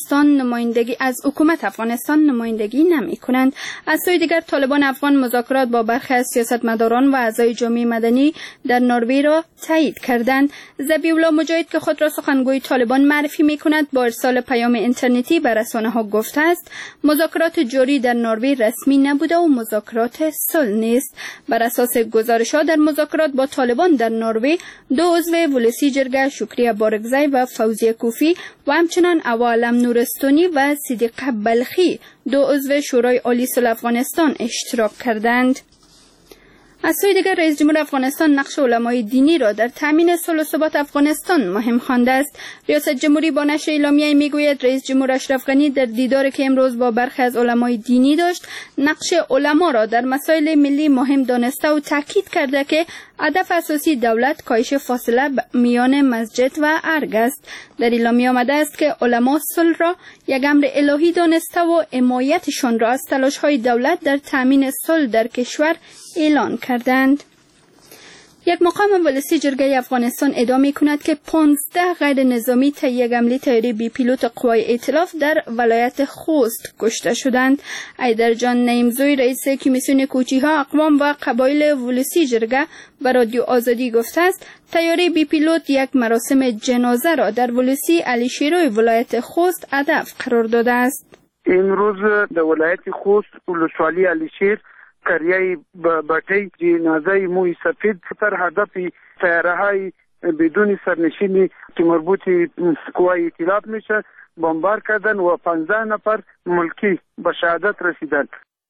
حکومت افغانستان نمایندگی نمی کنند. از سوی دیگر طالبان افغان مذاکرات با برخی از سیاستمداران و اعضای جامعه مدنی در نروژ را تایید کردند. ذبیح الله مجاهد که خود را سخنگوی طالبان معرفی می کند با ارسال پیام اینترنتی بر رسانه‌ها گفته است مذاکرات جاری در نروژ رسمی نبوده و مذاکرات صلح نیست. بر اساس گزارش‌ها در مذاکرات با طالبان در نروژ 2 عضو ولسی جرگه شکریه بارگزی و فوزیه کوفی و همچنان عوالم نورستانی و صدیق بلخی 2 عضو شورای عالی صلح افغانستان اشتراک کردند. از سوی دیگر رئیس جمهور افغانستان نقش علمای دینی را در تامین صلح و ثبات افغانستان مهم خوانده است. ریاست جمهوری با نشر اعلامیه میگوید رئیس جمهور اشرف غنی در دیداری که امروز با برخی از علمای دینی داشت نقش علما را در مسائل ملی مهم دانسته و تاکید کرده که هدف اساسی دولت کاهش فاصله میان مسجد و ارگ است. در اعلامیه آمده است که علما صلح را یک امر الهی دانسته و حمایتشان را از تلاش‌های دولت در تامین صلح در کشور اعلان کردند. یک مقام ولسی جرگه افغانستان ادعا می‌کند که 15 غیر نظامی طی یک حمله طیاره بی پیلوت قوای ائتلاف در ولایت خوست کشته شدند. ایدرجان نعیمزوی رئیس کمیسیون کوچی‌ها اقوام و قبایل ولسی جرگه به رادیو آزادی گفته است طیاره بی پیلوت یک مراسم جنازه را در ولسی علی شیروی ولایت خوست هدف قرار داده است.
امروز در ولایت خوست ولسوالی علی شیر قریه بطی جنازه موی سفید تر هدف طیاره‌های بدون سرنشینی که مربوط قوای ائتلاف میشه بمبار کردن و 15 نفر ملکی به شهادت رسیدند.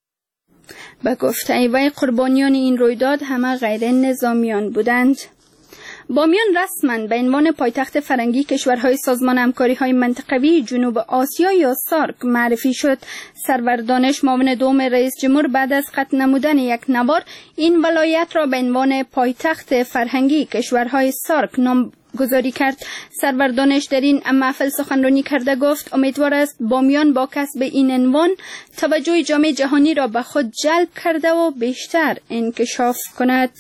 به گفته وی قربانیان این رویداد همه غیر نظامیان بودند. بامیان رسما به عنوان پایتخت فرنگی کشورهای سازمان همکاری‌های منطقوی جنوب آسیا یا سارک معرفی شد. سرور دانش معاون دوم رئیس جمهور بعد از قطع نمودن یک نوار این ولایت را به عنوان پایتخت فرهنگی کشورهای سارک نامگذاری کرد. سرور دانش در این محفل سخنرانی کرده گفت امیدوار است بامیان با کسب این عنوان توجه جامعه جهانی را به خود جلب کرده و بیشتر انکشاف کند.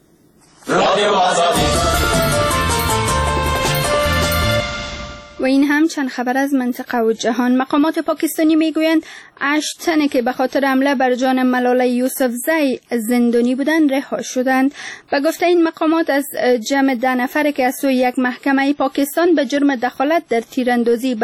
و این هم چند خبر از منطقه و جهان. مقامات پاکستانی میگویند 8 تن که به خاطر حمله بر جان ملاله یوسفزی زندانی بودند رها شدند. به گفته این مقامات از جمع 10 نفر که از سوی یک محکمه پاکستان به جرم دخالت در تیراندازی بر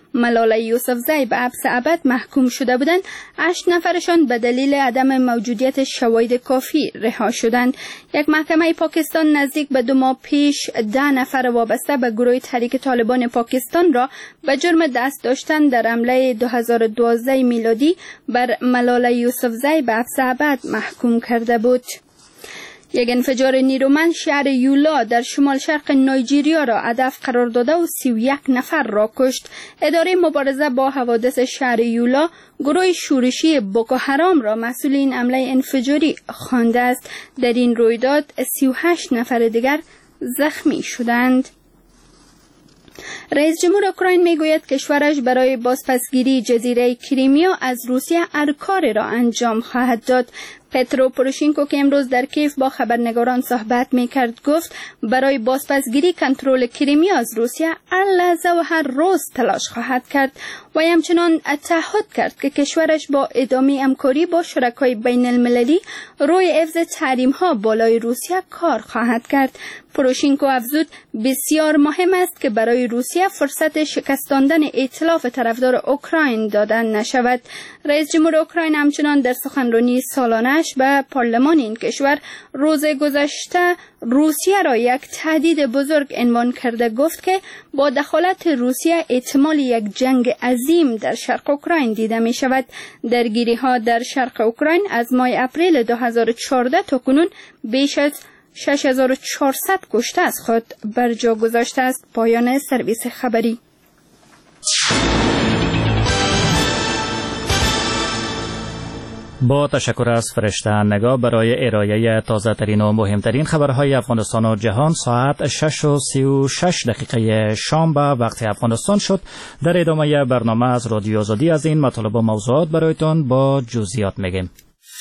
ملاله یوسفزئی به حبس ابد محکوم شده بودند، 8 نفرشان به دلیل عدم موجودیت شواهد کافی رها شدند. یک محکمه پاکستان نزدیک به 2 ماه پیش 10 نفر وابسته به گروه تحریک طالبان پاکستان را به جرم دست داشتن در حمله 2012 میلادی بر ملاله یوسفزئی به حبس ابد محکوم کرده بود. یک انفجار نیرومند شهر یولا در شمال شرق نایجیریا را هدف قرار داده و 31 نفر را کشت. اداره مبارزه با حوادث شهر یولا گروه شورشی بوکو حرام را مسئول این حمله انفجاری خوانده است. در این رویداد 38 نفر دیگر زخمی شدند. رئیس جمهور اوکراین میگوید کشورش برای بازپسگیری جزیره کریمیا از روسیه هر کاری را انجام خواهد داد. پترو پوروشینکو که امروز در کیف با خبرنگاران صحبت میکرد گفت برای بازپسگیری کنترل کریمیا از روسیه هر لحظه و هر روز تلاش خواهد کرد و همچنان تعهد کرد که کشورش با ادامه همکاری با شرکای بین المللی روی حفظ تحریم ها بالای روسیه کار خواهد کرد. پوروشینکو افزود بسیار مهم است که برای روسیه فرصت شکستاندن ائتلاف طرفدار اوکراین دادن نشود. رئیس جمهور اوکراین همچنان در سخنرانی سالانه‌اش به پارلمان این کشور روز گذشته روسیه را یک تهدید بزرگ عنوان کرده گفت که با دخالت روسیه احتمال یک جنگ عظیم در شرق اوکراین دیده می شود. درگیری ها در شرق اوکراین از ماه اپریل 2014 تا کنون بیش از 6400 کشته از خود بر جا گذاشته است. پایان سرویس خبری.
با تشکر از فرشته نگاه برای ارائه تازه ترین و مهمترین خبرهای افغانستان و جهان. ساعت 6:36 شام به وقت افغانستان شد. در ادامه برنامه از رادیو آزادی از این مطالب و موضوعات برایتان با جزئیات میگیم.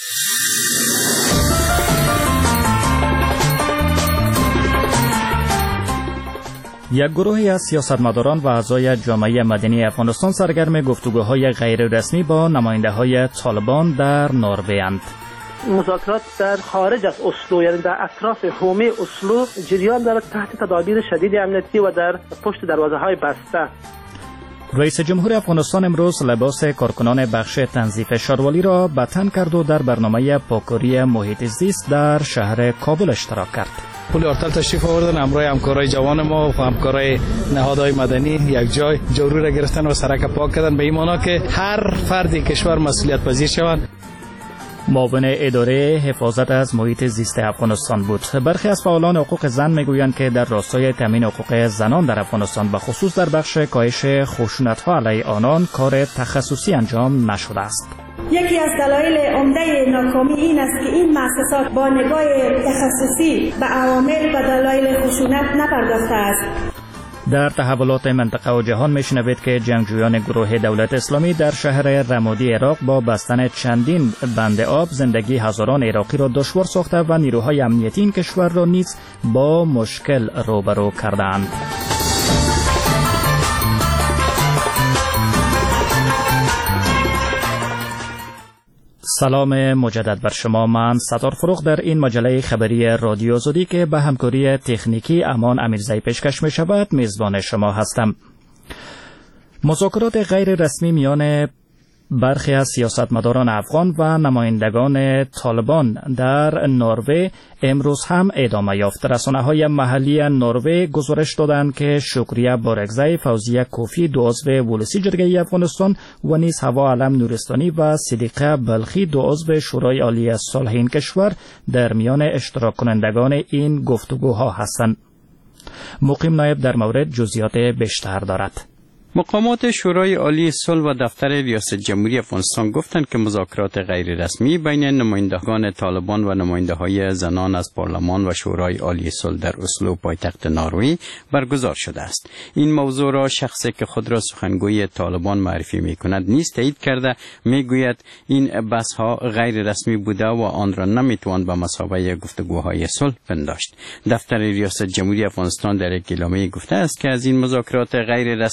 یک گروهی از سیاستمداران و اعضای جامعه مدنی افغانستان سرگرم گفتگوهای غیر رسمی با نماینده‌های طالبان در نروژ اند.
مذاکرات در خارج از اسلو، یعنی در اطراف حومه اسلو جریان دارد تحت تدابیر شدید امنیتی و در پشت دروازه‌های بسته.
رئیس جمهور افغانستان امروز لباس کارکنان بخش تنظیف شاروالی را به تن کرد و در برنامه پاکاری محیط زیست در شهر کابل اشتراک کرد.
پل آرتل تشریف آوردن همراه همکارای جوان ما و همکارای نهادهای مدنی یک جای جارو را گرفتن و سرک پاک کردن، به این معنی که هر فردی کشور مسئولیت پذیر شود.
معاون اداره حفاظت از محیط زیست افغانستان بود. برخی از فعالان حقوق زن میگویند که در راستای تامین حقوق زنان در افغانستان به خصوص در بخش کاهش خشونت‌ها علیه آنان کار تخصصی انجام نشده است.
یکی از دلایل عمده ناکامی این است که این مؤسسات با نگاه تخصصی به عوامل و دلایل خشونت نپرداخته است.
در تحولات منطقه و جهان میشنوید که جنگجویان گروه دولت اسلامی در شهر رمادی عراق با بستن چندین بند آب زندگی هزاران عراقی را دشوار ساخته و نیروهای امنیتی این کشور را نیز با مشکل روبرو کردند. سلام مجدد بر شما. من ستار فروغ در این مجله خبری رادیو آزادی که به همکاری تکنیکی امان امیرزایی پیشکش می شود میزبان شما هستم. مذاکرات غیر رسمی میان برخی از سیاستمداران افغان و نمایندگان طالبان در نروژ امروز هم ادامه یافت. رسانه‌های محلی نروژ گزارش دادند که شکریه بارگزی، فوزیه کوفی دو عضو ولسی جرگه افغانستان و نیز هوا علم نورستانی و صدیقه بلخی دو عضو شورای عالی صلح این کشور در میان اشتراک کنندگان این گفتگوها هستند. مقیم نایب در مورد جزئیات بیشتر دارد.
مقامات شورای عالی صلح و دفتر ریاست جمهوری افغانستان گفتند که مذاکرات غیر رسمی بین نمایندگان طالبان و نماینده‌های زنان از پارلمان و شورای عالی صلح در اسلو پایتخت نروژ برگزار شده است. این موضوع را شخصی که خود را سخنگوی طالبان معرفی می‌کند نیز تایید کرده، میگوید این بحث‌ها غیر رسمی بوده و آن را نمی‌توان به مثابه گفتگوهای صلح پنداشت. دفتر ریاست جمهوری افغانستان در یک اعلامیه گفته است که از این مذاکرات غیر رسمی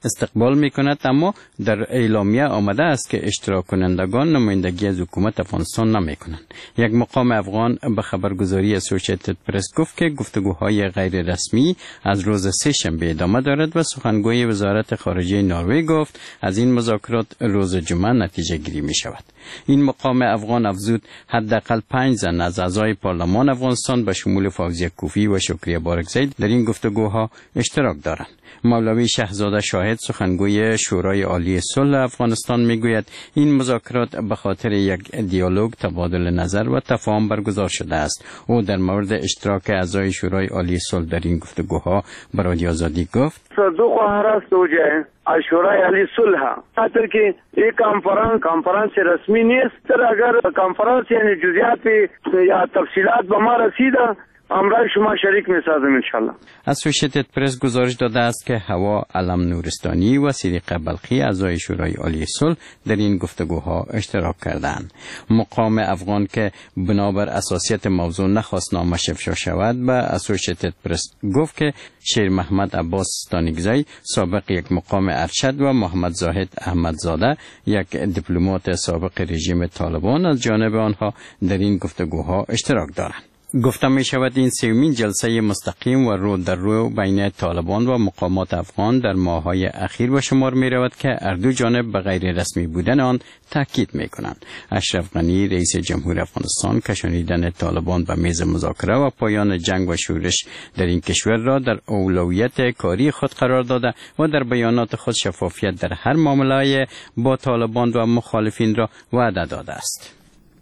استقبال میکند، اما در اعلامیه آمده است که اشتراک کنندگان نمایندگی از حکومت افغانستان نمیکنند. یک مقام افغان به خبرگزاری اسوسییتد پرس گفت که گفتگوهای غیر رسمی از روز سه شنبه ادامه دارد و سخنگوی وزارت خارجه نروژ گفت از این مذاکرات روز جمعه نتیجه گیری می شود. این مقام افغان افزود حداقل 5 زن از اعضای پارلمان افغانستان به شمول فوزیه کوفی و شکریه بارکزی در این گفتگوها اشتراک دارند. مولوی شهزاده شاهد سخنگوی شورای عالی صلح افغانستان میگوید این مذاکرات به خاطر یک دیالوگ، تبادل نظر و تفاهم برگزار شده است. او در مورد اشتراک اعضای شورای عالی صلح در این گفتگوها به رادیو آزادی گفت:
دو خواهر است و از شورای عالی صلح خاطر که یک کنفرانس رسمی نیست. اگر کنفرانس یعنی جزئیات یا تفصیلات به ما رسیده امرای شما شریک می‌سازم انشالله.
اسوسییتد پرس گزارش داده است که هوا علم نورستانی و سیریق بلخی اعضای شورای عالی صلح در این گفتگوها اشتراک کردند. مقام افغان که بنابر اساسیت موضوع نخواست نامش افشا شود به اسوسییتد پرس گفت که شیر محمد عباس ستانگزی سابق یک مقام ارشد و محمد زاهد احمدزاده یک دیپلمات سابق رژیم طالبان از جانب آنها در این گفتگوها اشتراک دارند. گفته می شود این سومین جلسه مستقیم و رو در رو بین طالبان و مقامات افغان در ماه‌های اخیر به شمار می رود که هر دو جانب به غیر رسمی بودن آن تاکید می کنند. اشرف غنی رئیس جمهور افغانستان کشانیدن طالبان به میز مذاکره و پایان جنگ و شورش در این کشور را در اولویت کاری خود قرار داده و در بیانات خود شفافیت در هر معامله با طالبان و مخالفین را وعده داده است.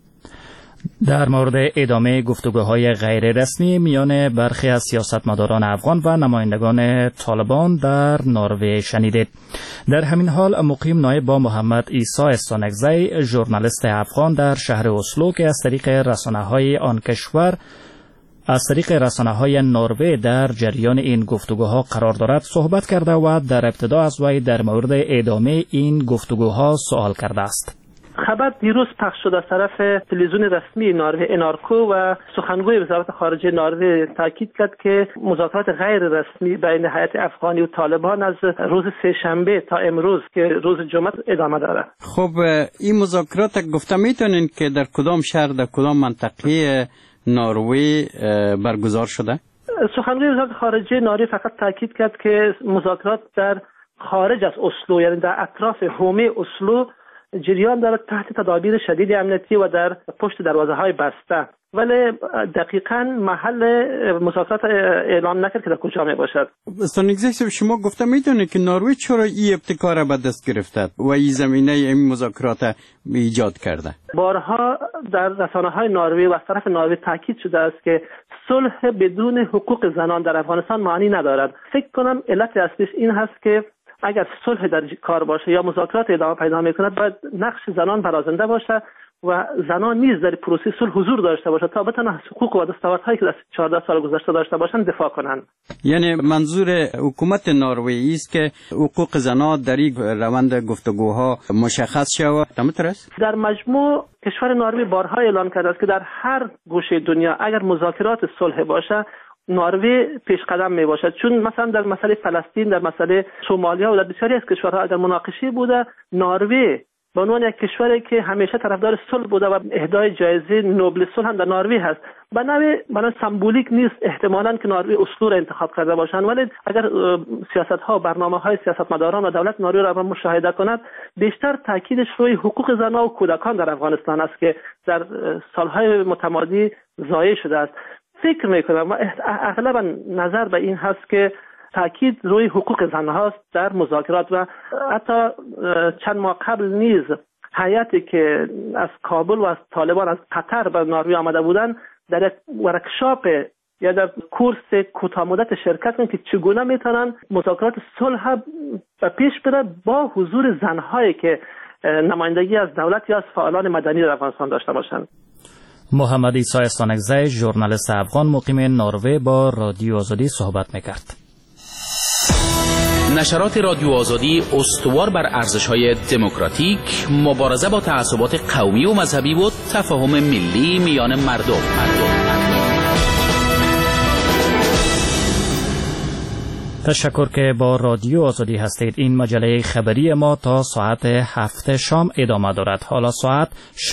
در مورد ادامه گفتگوهای غیر رسمی میان برخی از سیاستمداران افغان و نمایندگان طالبان در نروژ شنیدید. در همین حال مقیم نایب با محمد عیسی استانکزی ژورنالیست افغان در شهر اسلو که از طریق رسانه‌های آن کشور نروژ در جریان این گفتگوها قرار دارد صحبت کرده و در ابتدا از وی در مورد ادامه این گفتگوها سوال کرده است.
خبر دیروز پخش شد از طرف تلویزیون رسمی نروژ انارکو و سخنگوی وزارت خارجه نروژ تاکید کرد که مذاکرات غیر رسمی بین هیئت افغانی و طالبان از روز سه شنبه تا امروز که روز جمعه ادامه دارد.
خب این مذاکرات گفته میتونین که در کدام شهر در کدام منطقه نروژ برگزار شده؟
سخنگوی وزارت خارجه نروژ فقط تاکید کرد که مذاکرات در خارج از اسلو یعنی در اطراف حومه اسلو جریان دارد تحت تدابیر شدید امنیتی و در پشت دروازه‌های بسته، ولی دقیقاً محل مذاکرات اعلام نکرد که در کجا می باشد.
استانکزی شما گفته میدونید که نروژ چرا این ابتکار را به دست گرفته و این زمینه این مذاکرات ایجاد کرده؟
بارها در رسانه‌های نروژ و از طرف نروژ تاکید شده است که صلح بدون حقوق زنان در افغانستان معنی ندارد. فکر کنم علت اصلیش این هست که اگر صلح در کار باشه یا مذاکرات ادامه پیدا میکند باید نقش زنان برازنده باشه و زنان نیز در پروسه صلح حضور داشته باشه تا بتونن از حقوق و دستاوردهایی که در 14 سال گذشته داشته باشن دفاع کنند.
یعنی منظور حکومت نروژ است که حقوق زنان در این روند گفتگوها مشخص شود.
در مجموع کشور نروژ بارها اعلام کرده است که در هر گوشه دنیا اگر مذاکرات صلح باشه نروژ پیش قدم می باشد، چون مثلا در مسئله فلسطین، در مسئله سومالیا و در بسیاری از کشورها اگر مناقشه بوده، نروژ به عنوان یک کشوری که همیشه طرفدار صلح بوده و اهدای جایزه نوبل صلح هم در نروژ هست، به نوع سمبولیک نیست احتمالاً که نروژ اسلو را انتخاب کرده باشند، ولی اگر سیاست‌ها و برنامه‌های سیاستمداران و دولت نروژ را مشاهده کند، بیشتر تاکیدش روی حقوق زنان و کودکان در افغانستان است که در سالهای متمادی ضایع شده است. فکر میکنم و اغلبا نظر به این هست که تاکید روی حقوق زن هاست در مذاکرات و حتی چند ماه قبل نیز هیئتی که از کابل و از طالبان از قطر به نروژ آمده بودند در یک ورکشاپ یا در کورس کوتاه مدت شرکت کردند که چگونه میتونن مذاکرات صلح به پیش بره با حضور زنهایی که نمایندگی از دولت یا از فعالان مدنی در افغانستان داشته باشند.
محمد عیسی استانکزی ژورنالیست افغان مقیم نروژ با رادیو آزادی صحبت میکرد.
نشرات رادیو آزادی استوار بر ارزش‌های دموکراتیک، مبارزه با تعصبات قومی و مذهبی و تفاهم ملی میان مردم.
تشکر که با رادیو آزادی هستید. این مجله خبری ما تا ساعت 7 شام ادامه دارد. حالا ساعت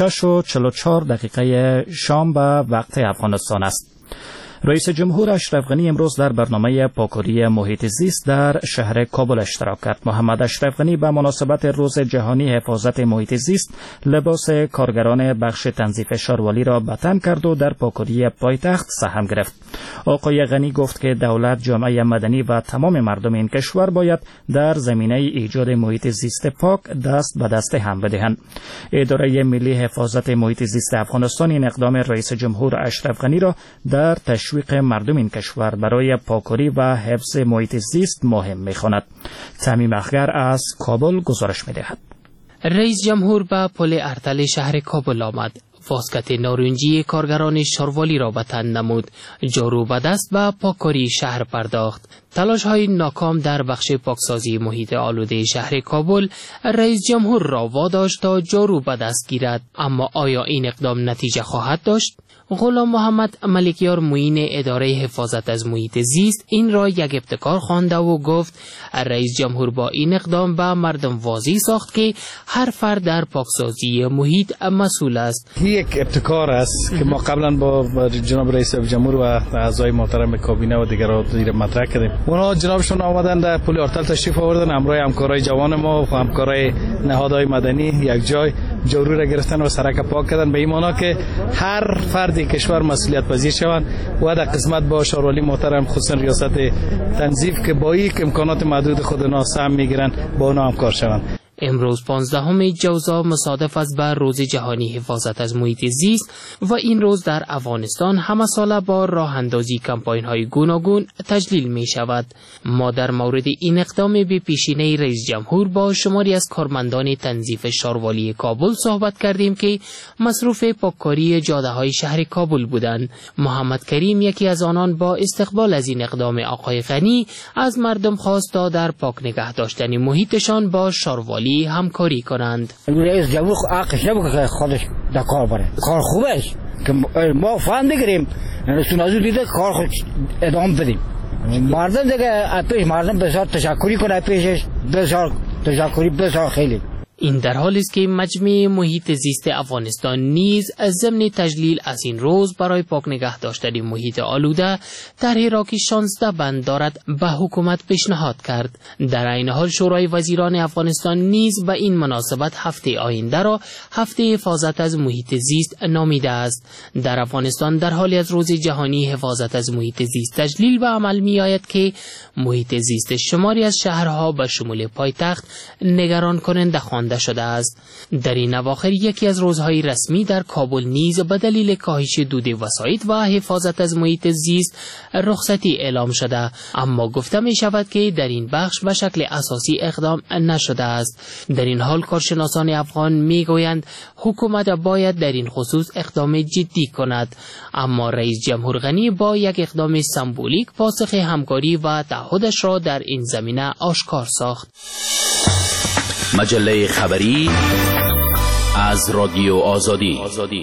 6:44 شام به وقت افغانستان است. رئیس جمهور اشرف غنی امروز در برنامه پاکاری محیط زیست در شهر کابل اشتراک کرد. محمد اشرف غنی به مناسبت روز جهانی حفاظت محیط زیست لباس کارگران بخش تنظیف شاروالی را به تن کرد و در پاکاری پایتخت سهم گرفت. آقای غنی گفت که دولت، جامعه مدنی و تمام مردم این کشور باید در زمینه ایجاد محیط زیست پاک دست به دست هم بدهند. اداره ملی حفاظت محیط زیست افغانستان این اقدام رئیس جمهور اشرف غنی را در تشویق مردم این کشور برای پاکاری و حفظ محیط زیست مهم می‌خواند. تمیم اخگر از کابل گزارش می‌دهد.
رئیس جمهور به پل ارتل شهر کابل آمد. واسکت نارنجی کارگران شاروالی را به تن نمود. جارو به دست و پاککاری شهر پرداخت. تلاش‌های ناکام در بخش پاکسازی محیط آلوده شهر کابل رئیس جمهور را واداشت تا جارو به دست گیرد. اما آیا این اقدام نتیجه خواهد داشت؟ غلام محمد ملکیار معین اداره حفاظت از محیط زیست این را یک ابتکار خوانده و گفت رئیس جمهور با این اقدام به مردم واضح ساخت که هر فرد در پاکسازی محیط مسئول است.
یک ابتکار است که ما قبلا با جناب رئیس جمهور و اعضای محترم کابینه و دیگر دیر مطرح کردیم. اونا جنابشون آمدن در پل ارتل تشریف آوردن، همراه همکارای جوان ما و همکارای نهادهای مدنی یک جای جارو را گرفتن و سرک پاک کردن، به این معنا که هر فرد کشور مسئولیت پذیر شوند و در قسمت با شاروالی محترم خصوصا ریاست تنظیف که با یک امکانات محدود خود سهم میگیرن با اونا همکار شوند.
امروز 15 جوزا مصادف است بر روز جهانی حفاظت از محیط زیست و این روز در افغانستان همه ساله با راه اندازی کمپاین های گوناگون تجلیل می شود. ما در مورد این اقدام به پیشینه رئیس جمهور با شماری از کارمندان تنظیف شاروالی کابل صحبت کردیم که مصروف پاککاری جاده های شهر کابل بودند. محمد کریم یکی از آنان با استقبال از این اقدام آقای غنی از مردم خواست تا در پاک نگه داشتن محیطشان با شاروالی همکاری کنند.
رئیس جمهور حقش نبود که خودش در کار بره. کار خوبه که ما فهم بگیریم، رسول از دیده کار خود ادامه بدیم. مردم دیگه پیش مردم بسیار تشکری کنه، پیشش بسیار تشکری بسیار خیلی.
این در حالی است که مجمع محیط زیست افغانستان نیز از ضمن تجلیل از این روز برای پاک نگه داشتن محیط آلوده طرحی را که 16 بند دارد به حکومت پیشنهاد کرد. در عین حال شورای وزیران افغانستان نیز به این مناسبت هفته آینده را هفته حفاظت از محیط زیست نامیده است. در افغانستان در حالی از روز جهانی حفاظت از محیط زیست تجلیل به عمل می آید که محیط زیست شماری از شهرها به شمول پایتخت نگران کننده خوانده شده است. در این اواخر یکی از روزهای رسمی در کابل نیز به دلیل کاهش دود وسایط و حفاظت از محیط زیست رخصتی اعلام شده، اما گفته می شود که در این بخش به شکل اساسی اقدام نشده است. در این حال کارشناسان افغان می گویند حکومت باید در این خصوص اقدام جدی کند، اما رئیس جمهور غنی با یک اقدام سمبولیک پاسخ همکاری و تعهدش را در این زمینه آشکار ساخت.
مجله خبری از رادیو آزادی.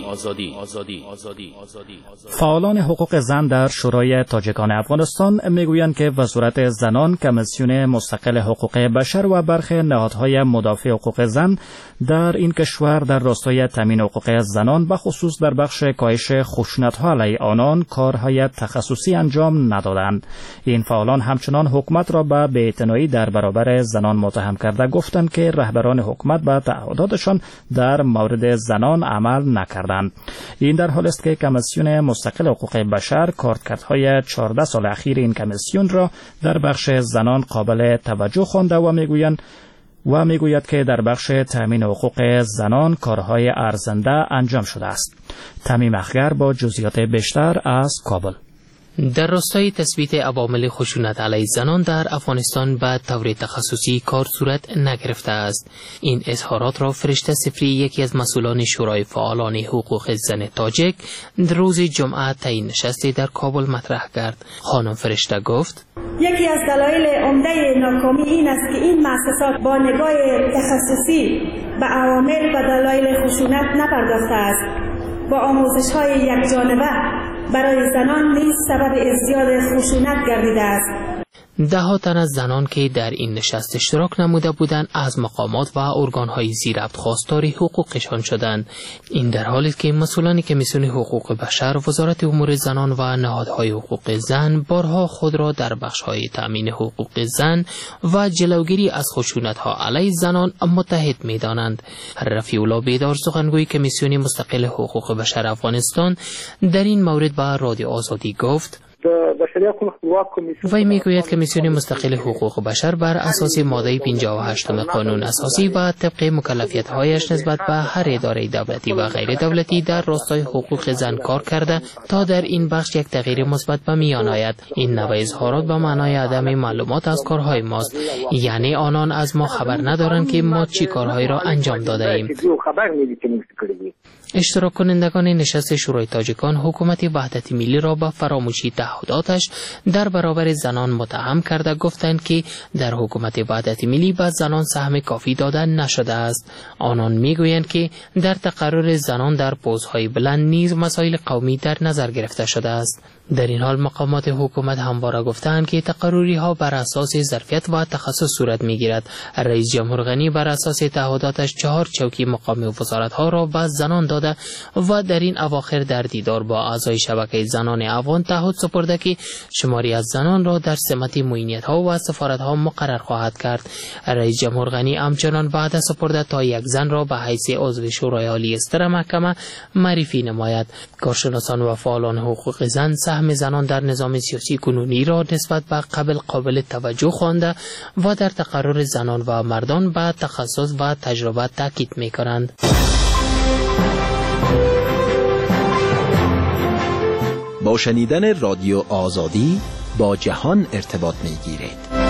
فعالان حقوق زن در شورای تاجکان افغانستان میگویند که وزارت زنان، کمیسیون مستقل حقوق بشر و برخی نهادهای مدافع حقوق زن در این کشور در راستای تامین حقوق زنان به خصوص در بخش کاهش خشونت‌ها علیه آنان کارهای تخصصی انجام ندادند. این فعالان همچنان حکومت را به بی‌اعتنایی در برابر زنان متهم کرده گفتند که رهبران حکومت به تعهداتشان در مورد زنان عمل نکردند. این در حالی است که کمیسیون مستقل حقوق بشر کارکردهای 14 سال اخیر این کمیسیون را در بخش زنان قابل توجه خوانده و میگوید که در بخش تامین حقوق زنان کارهای ارزنده انجام شده است. تمیم اخگر با جزئیات بیشتر از کابل.
در راستای تثبیت عوامل خشونت علیه زنان در افغانستان به طور تخصصی کار صورت نگرفته است. این اظهارات را فرشته صفری یکی از مسئولان شورای فعالان حقوق زن تاجک روز جمعه تعیین نشستی در کابل مطرح کرد. خانم فرشته گفت:
یکی از دلایل عمده ناکامی این است که این مؤسسات با نگاه تخصصی به عوامل و دلایل خشونت نپرداخته است. با آموزش‌های یکجانبه برای زنان نیز سبب ازدیاد خشونت گردیده است.
10 تن از زنان که در این نشست اشتراک نموده بودند از مقامات و ارگان‌های زیربط خواستار حقوقشان شدند. این در حالی که مسئولان کمیسیون حقوق بشر، وزارت امور زنان و نهادهای حقوق زن بارها خود را در بخش‌های تأمین حقوق زن و جلوگیری از خشونت‌ها علیه زنان متحد می‌دانند. رفیع الله بیدار، سخنگوی کمیسیون مستقل حقوق بشر افغانستان، در این مورد با رادیو آزادی گفت: وی میگوید کمیسیون مستقل حقوق بشر بر اساس ماده 58 قانون اساسی و طبق مکلفیت‌هایش نسبت به هر اداره دولتی و غیر دولتی در راستای حقوق زن کار کرده تا در این بخش یک تغییر مثبت به میان آید. این نوع اظهارات به معنای عدم معلومات از کارهای ماست، یعنی آنان از ما خبر ندارند که ما چی کارهایی را انجام داده ایم. اشتراک کنندگان نشست شورای تاجیکان حکومت وحدت ملی را به فراموشی تعهداتش در برابر زنان متهم کرده گفتند که در حکومت وحدت ملی به زنان سهم کافی داده نشده است. آنان میگویند که در تقرر زنان در پست‌های بلند نیز مسائل قومی در نظر گرفته شده است. در این حال مقامات حکومت همواره گفتند که تقرری ها بر اساس ظرفیت و تخصص صورت میگیرد. رئیس جمهور غنی بر اساس تعهداتش 4 چوکی مقام وزارت ها را به زنان داده و در این اواخر در دیدار با اعضای شبکه زنان افغان تعهد سپرده که شماری از زنان را در سمت معینیت ها و سفارت ها مقرر خواهد کرد. رئیس جمهور غنی همچنان وعده سپرده تا یک زن را به حیث عضو شورای عالی استر محکمه معرفی نماید. کارشناسان و فعالان حقوق زن سهم زنان در نظام سیاسی کنونی را نسبت به قبل قابل توجه خوانده و در تقرر زنان و مردان به تخصص و تجربه تاکید می‌کنند.
با شنیدن رادیو آزادی با جهان ارتباط می‌گیرید.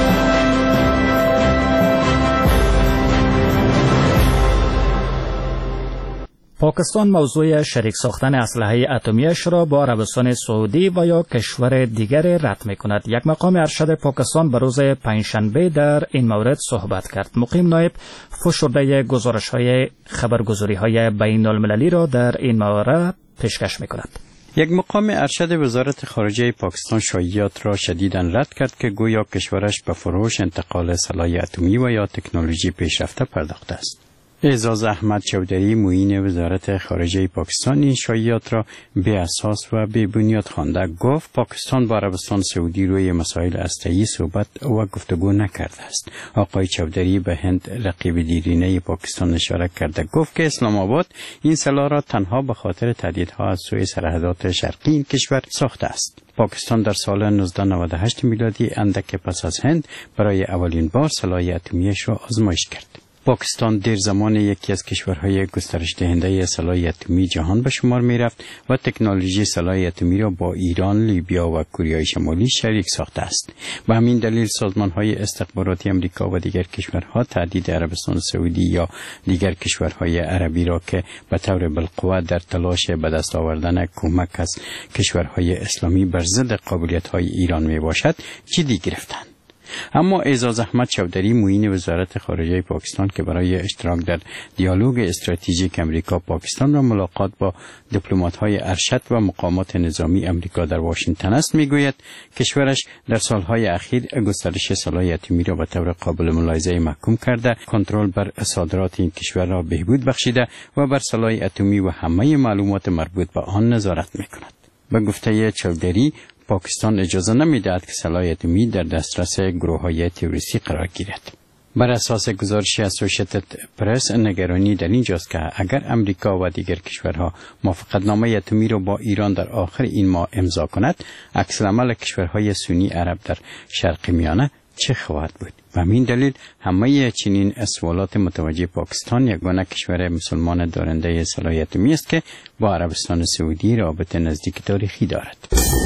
پاکستان موضوع شریک ساختن اسلحه اتمیش را با عربستان سعودی و یا کشور دیگری رد می‌کند. یک مقام ارشد پاکستان به روز پنجشنبه در این مورد صحبت کرد. مقیم نایب فشرده گزارش‌های خبرگزاری‌های بین‌المللی را در این مورد پیشکش می‌کند.
یک مقام ارشد وزارت خارجه پاکستان شایعات را شدیداً رد کرد که گویا کشورش به فروش، انتقال سلاح اتمی و یا تکنولوژی پیشرفته پرداخته است. اعزاز احمد چودری معین وزارت خارجه پاکستان این شایعات را بی اساس و بی بنیاد خوانده. گفت پاکستان با عربستان سعودی روی مسائل هسته‌ای صحبت و گفتگو نکرده است. آقای چودری به هند رقیب دیرینه پاکستان اشاره کرده. گفت که اسلام آباد این سلاح را تنها به خاطر تهدیدها از سوی سرحدات شرقی این کشور ساخته است. پاکستان در سال 1998 میلادی اندک پس از هند برای اولین بار سلاح اتمیش را آزمایش کرد. پاکستان در زمان یکی از کشورهای گسترش دهنده سلاح اتمی جهان به شمار می رفت و تکنولوژی سلاح اتمی را با ایران، لیبیا و کره شمالی شریک ساخته است. به همین دلیل سازمان‌های استخباراتی امریکا و دیگر کشورها تهدید عربستان سعودی یا دیگر کشورهای عربی را که به طور بالقوه در تلاش به دست آوردن کمک از کشورهای اسلامی بر ضد قابلیت‌های ایران می باشد جدی گرفتند. اما اعزاز احمد چودری معین وزارت خارجه پاکستان که برای اشتراک در دیالوگ استراتژیک امریکا پاکستان را ملاقات با دیپلمات‌های ارشد و مقامات نظامی امریکا در واشنگتن است میگوید کشورش در سالهای اخیر گسترش سلاح اتمی را به طور قابل ملاحظه محکوم کرده، کنترل بر صادرات این کشور را بهبود بخشیده و بر سلاح اتمی و همه معلومات مربوط به آن نظارت میکند. به گفته چودری پاکستان اجازه نمی‌دهد که سلاح اتمی در دسترس گروه‌های تروریستی قرار گیرد. بر اساس گزارش اسوسییتد پرس نگرانی در اینجاست که اگر امریکا و دیگر کشورها موافقتنامه اتمی را با ایران در آخر این ماه امضا کند، عکس‌العمل کشورهای سنی عرب در شرق میانه چه خواهد بود؟ و همین دلیل همه چنین سوالات متوجه پاکستان یگانه کشور مسلمان دارنده سلاح اتمی است که با عربستان سعودی رابطه نزدیک تاریخی دارد.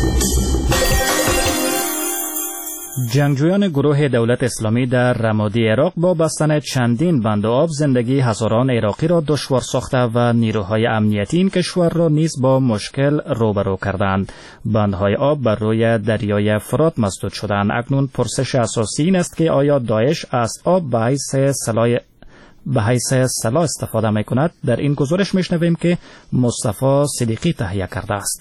جنگجویان گروه دولت اسلامی در رمادی عراق با بستن چندین بند آب زندگی هزاران عراقی را دشوار ساخته و نیروهای امنیتی این کشور را نیز با مشکل روبرو کردند. بندهای آب بر روی دریای فرات مسدود شدند. اکنون پرسش اساسی این است که آیا داعش از آب به حیث سلاح استفاده می کند؟ در این گزارش میشنویم که مصطفی صدیقی تهیه کرده است.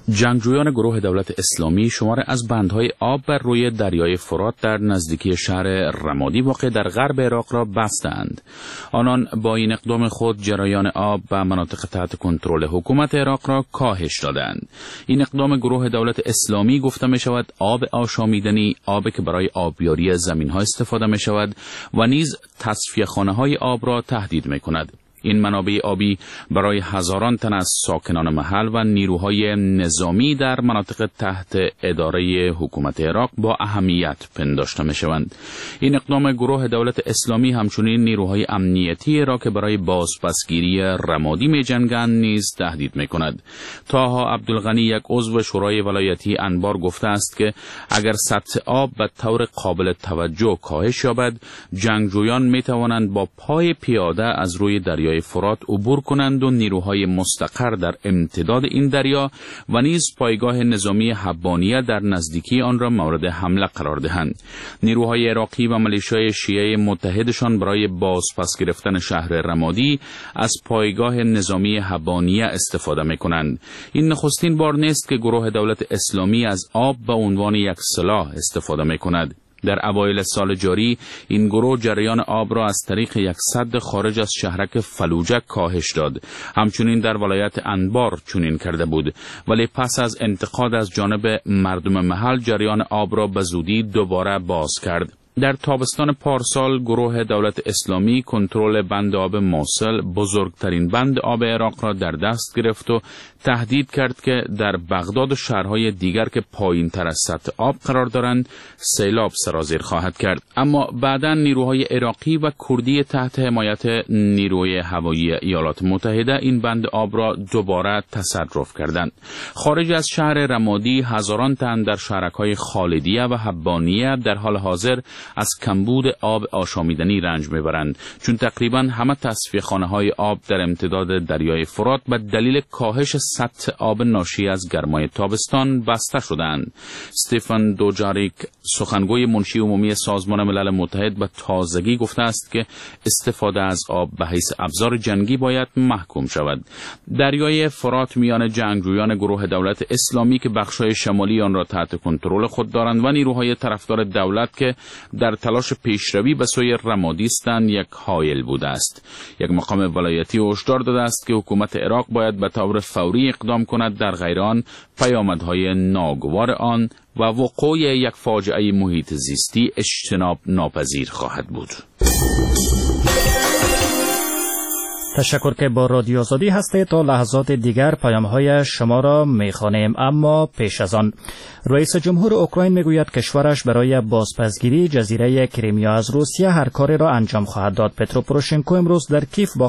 جنگجویان گروه دولت اسلامی شمار از بندهای آب بر روی دریای فرات در نزدیکی شهر رمادی واقع در غرب عراق را بستند. آنان با این اقدام خود جریان آب به مناطق تحت کنترل حکومت عراق را کاهش دادند. این اقدام گروه دولت اسلامی گفته می شود آب آشامیدنی، آبی که برای آبیاری زمین‌ها استفاده می شود و نیز تصفیه خانه‌های آب را تهدید می کند. این منابع آبی برای هزاران تن از ساکنان محل و نیروهای نظامی در مناطق تحت اداره حکومت عراق با اهمیت پنداشته می شوند. این اقدام گروه دولت اسلامی همچنین نیروهای امنیتی را که برای بازپسگیری رمادی می جنگند نیز تهدید می کند. طاها عبدالغنی، یک عضو شورای ولایتی انبار، گفته است که اگر سطح آب به طور قابل توجه کاهش یابد، جنگجویان می توانند با پای پیاده از روی دریای فرات عبور کنند و نیروهای مستقر در امتداد این دریا و نیز پایگاه نظامی حبانیه در نزدیکی آن را مورد حمله قرار دهند. نیروهای عراقی و ملیشیای شیعه متحدشان برای بازپس گرفتن شهر رمادی از پایگاه نظامی حبانیه استفاده می کنند. این نخستین بار نیست که گروه دولت اسلامی از آب به عنوان یک سلاح استفاده می کند. در اوایل سال جاری این گروه جریان آب را از طریق یک سد خارج از شهرک فلوجه کاهش داد. همچنین در ولایت انبار چنین کرده بود، ولی پس از انتقاد از جانب مردم محل جریان آب را به زودی دوباره باز کرد. در تابستان پارسال گروه دولت اسلامی کنترل بند آب موصل، بزرگترین بند آب عراق را در دست گرفت و تهدید کرد که در بغداد و شهرهای دیگر که پایین تر از سطح آب قرار دارند سیلاب سرازیر خواهد کرد. اما بعداً نیروهای عراقی و کردی تحت حمایت نیروی هوایی ایالات متحده این بند آب را دوباره تصرف کردند. خارج از شهر رمادی هزاران تن در شهرک‌های خالدیه و حبانیه در حال حاضر از کمبود آب آشامیدنی رنج میبرند، چون تقریبا همه تصفیه خانه‌های آب در امتداد دریای فرات به دلیل کاهش سطح آب ناشی از گرمای تابستان بسته شدند. استفان دوجاریک، سخنگوی منشی عمومی سازمان ملل متحد، به تازگی گفته است که استفاده از آب به حیث ابزار جنگی باید محکوم شود. دریای فرات میان جنگجویان گروه دولت اسلامی که بخش‌های شمالی آن را تحت کنترل خود دارند و نیروهای طرفدار دولت که در تلاش پیشروی به سوی رمادی هستند یک حائل بوده است. یک مقام ولایتی هشدار داده است که حکومت عراق باید به طور فوری اقدام کند، در غیر آن پیامدهای ناگوار آن و وقوع یک فاجعه محیط زیستی اجتناب ناپذیر خواهد بود.
تشکر که با رادیو آزادی هستید. تا لحظات دیگر پیام‌های شما را می‌خوانیم، اما پیش از آن رئیس جمهور اوکراین میگوید کشورش برای بازپسگیری جزیره کریمیا از روسیه هر کاری را انجام خواهد داد. پترو پوروشنکو امروز در کیف با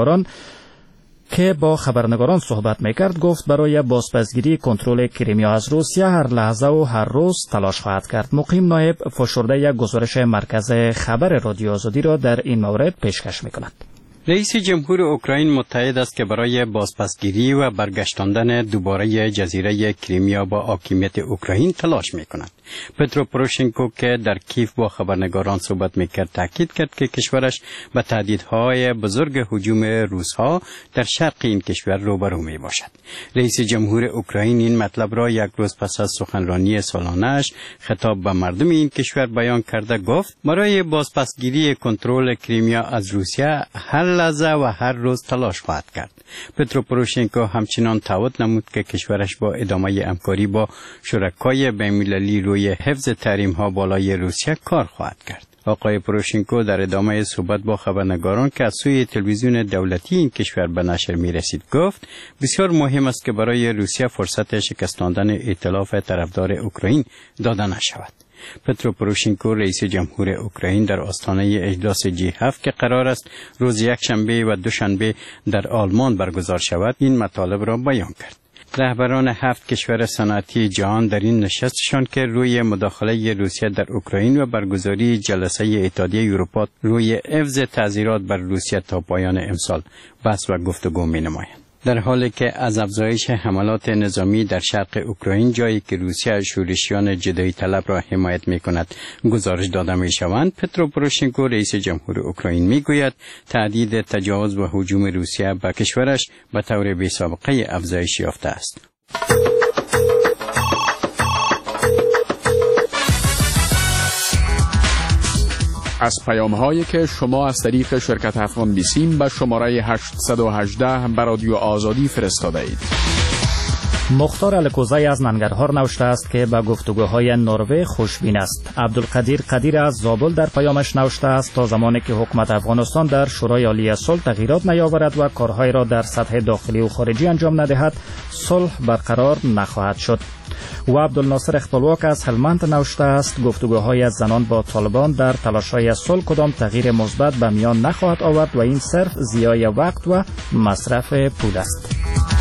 خبرنگاران صحبت میکرد گفت برای بازپسگیری کنترل کریمیا از روسیه هر لحظه و هر روز تلاش خواهد کرد. مقیم نایب فشرده یک گزارش مرکز خبر رادیو آزادی را در این مورد پیشکش میکند.
رئیس جمهور اوکراین متحد است که برای بازپسگیری و برگشتاندن دوباره جزیره کریمیا با حاکمیت اوکراین تلاش می‌کند. پترو پوروشنکو که در کیف با خبرنگاران صحبت می‌کرد تاکید کرد که کشورش با تهدیدهای بزرگ هجوم روس‌ها در شرق این کشور روبرو می‌باشد. رئیس جمهور اوکراین این مطلب را یک روز پس از سخنرانی سالانه‌اش خطاب به مردم این کشور بیان کرده گفت برای بازپسگیری کنترل کریمیا از روسیه هر لحظه و هر روز تلاش خواهد کرد. پترو پوروشنکو همچنان تعهد نمود که کشورش با ادامه همکاری با شرکای بین‌المللی روی حفظ تحریم‌ها بالای روسیه کار خواهد کرد. آقای پوروشنکو در ادامه صحبت با خبرنگاران که از سوی تلویزیون دولتی این کشور به نشر می‌رسید گفت بسیار مهم است که برای روسیه فرصت شکستاندن ائتلاف طرفدار اوکراین داده نشود. پترو پوروشنکو رئیس جمهور اوکراین در آستانه اجلاس G7 که قرار است روز یکشنبه و دوشنبه در آلمان برگزار شود این مطالب را بیان کرد. رهبران 7 کشور صنعتی جهان در این نشستشان که روی مداخله روسیه در اوکراین و برگزاری جلسه اتحادیه اروپا روی حفظ تعزیرات بر روسیه تا پایان امسال بحث و گفتگو می‌نمایند. در حالی که از افزایش حملات نظامی در شرق اوکراین جایی که روسیه شورشیان جدایی طلب را حمایت می‌کند گزارش داده می‌شوند، پترو پوروشنکو رئیس جمهور اوکراین می‌گوید تهدید تجاوز و هجوم روسیه به کشورش به طور بی‌سابقه افزایش یافته است.
از پیام‌هایی که شما از طریق شرکت افغان بیسیم به شماره 818 به رادیو آزادی فرستاده اید.
مختار الکوزی از ننگرهار نوشته است که به گفتگوهای نروژ خوشبین است. عبدالقدیر قدیر از زابل در پیامش نوشته است تا زمانی که حکومت افغانستان در شورای عالی صلح تغییرات نیاورد و کارهای را در سطح داخلی و خارجی انجام ندهد، صلح برقرار نخواهد شد. و عبدالناصر اختلواک از هلمند نوشته است گفتگوهای از زنان با طالبان در تلاش‌های صلح کدام تغییر مثبت به میان نخواهد آورد و این صرف ضیاع وقت و مصرف پول است.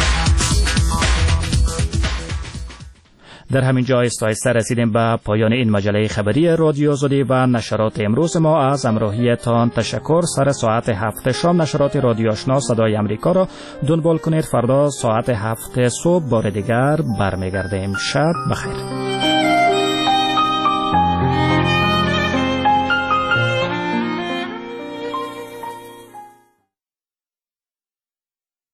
در همین جا آهسته رسیدیم به پایان این مجله خبری رادیو آزادی و نشرات امروز ما. از همراهیتان تشکر. سر ساعت 7 شام نشرات رادیو آشنا صدای امریکا را دنبال کنید. فردا ساعت 7 صبح بار دیگر برمیگردیم. شب بخیر.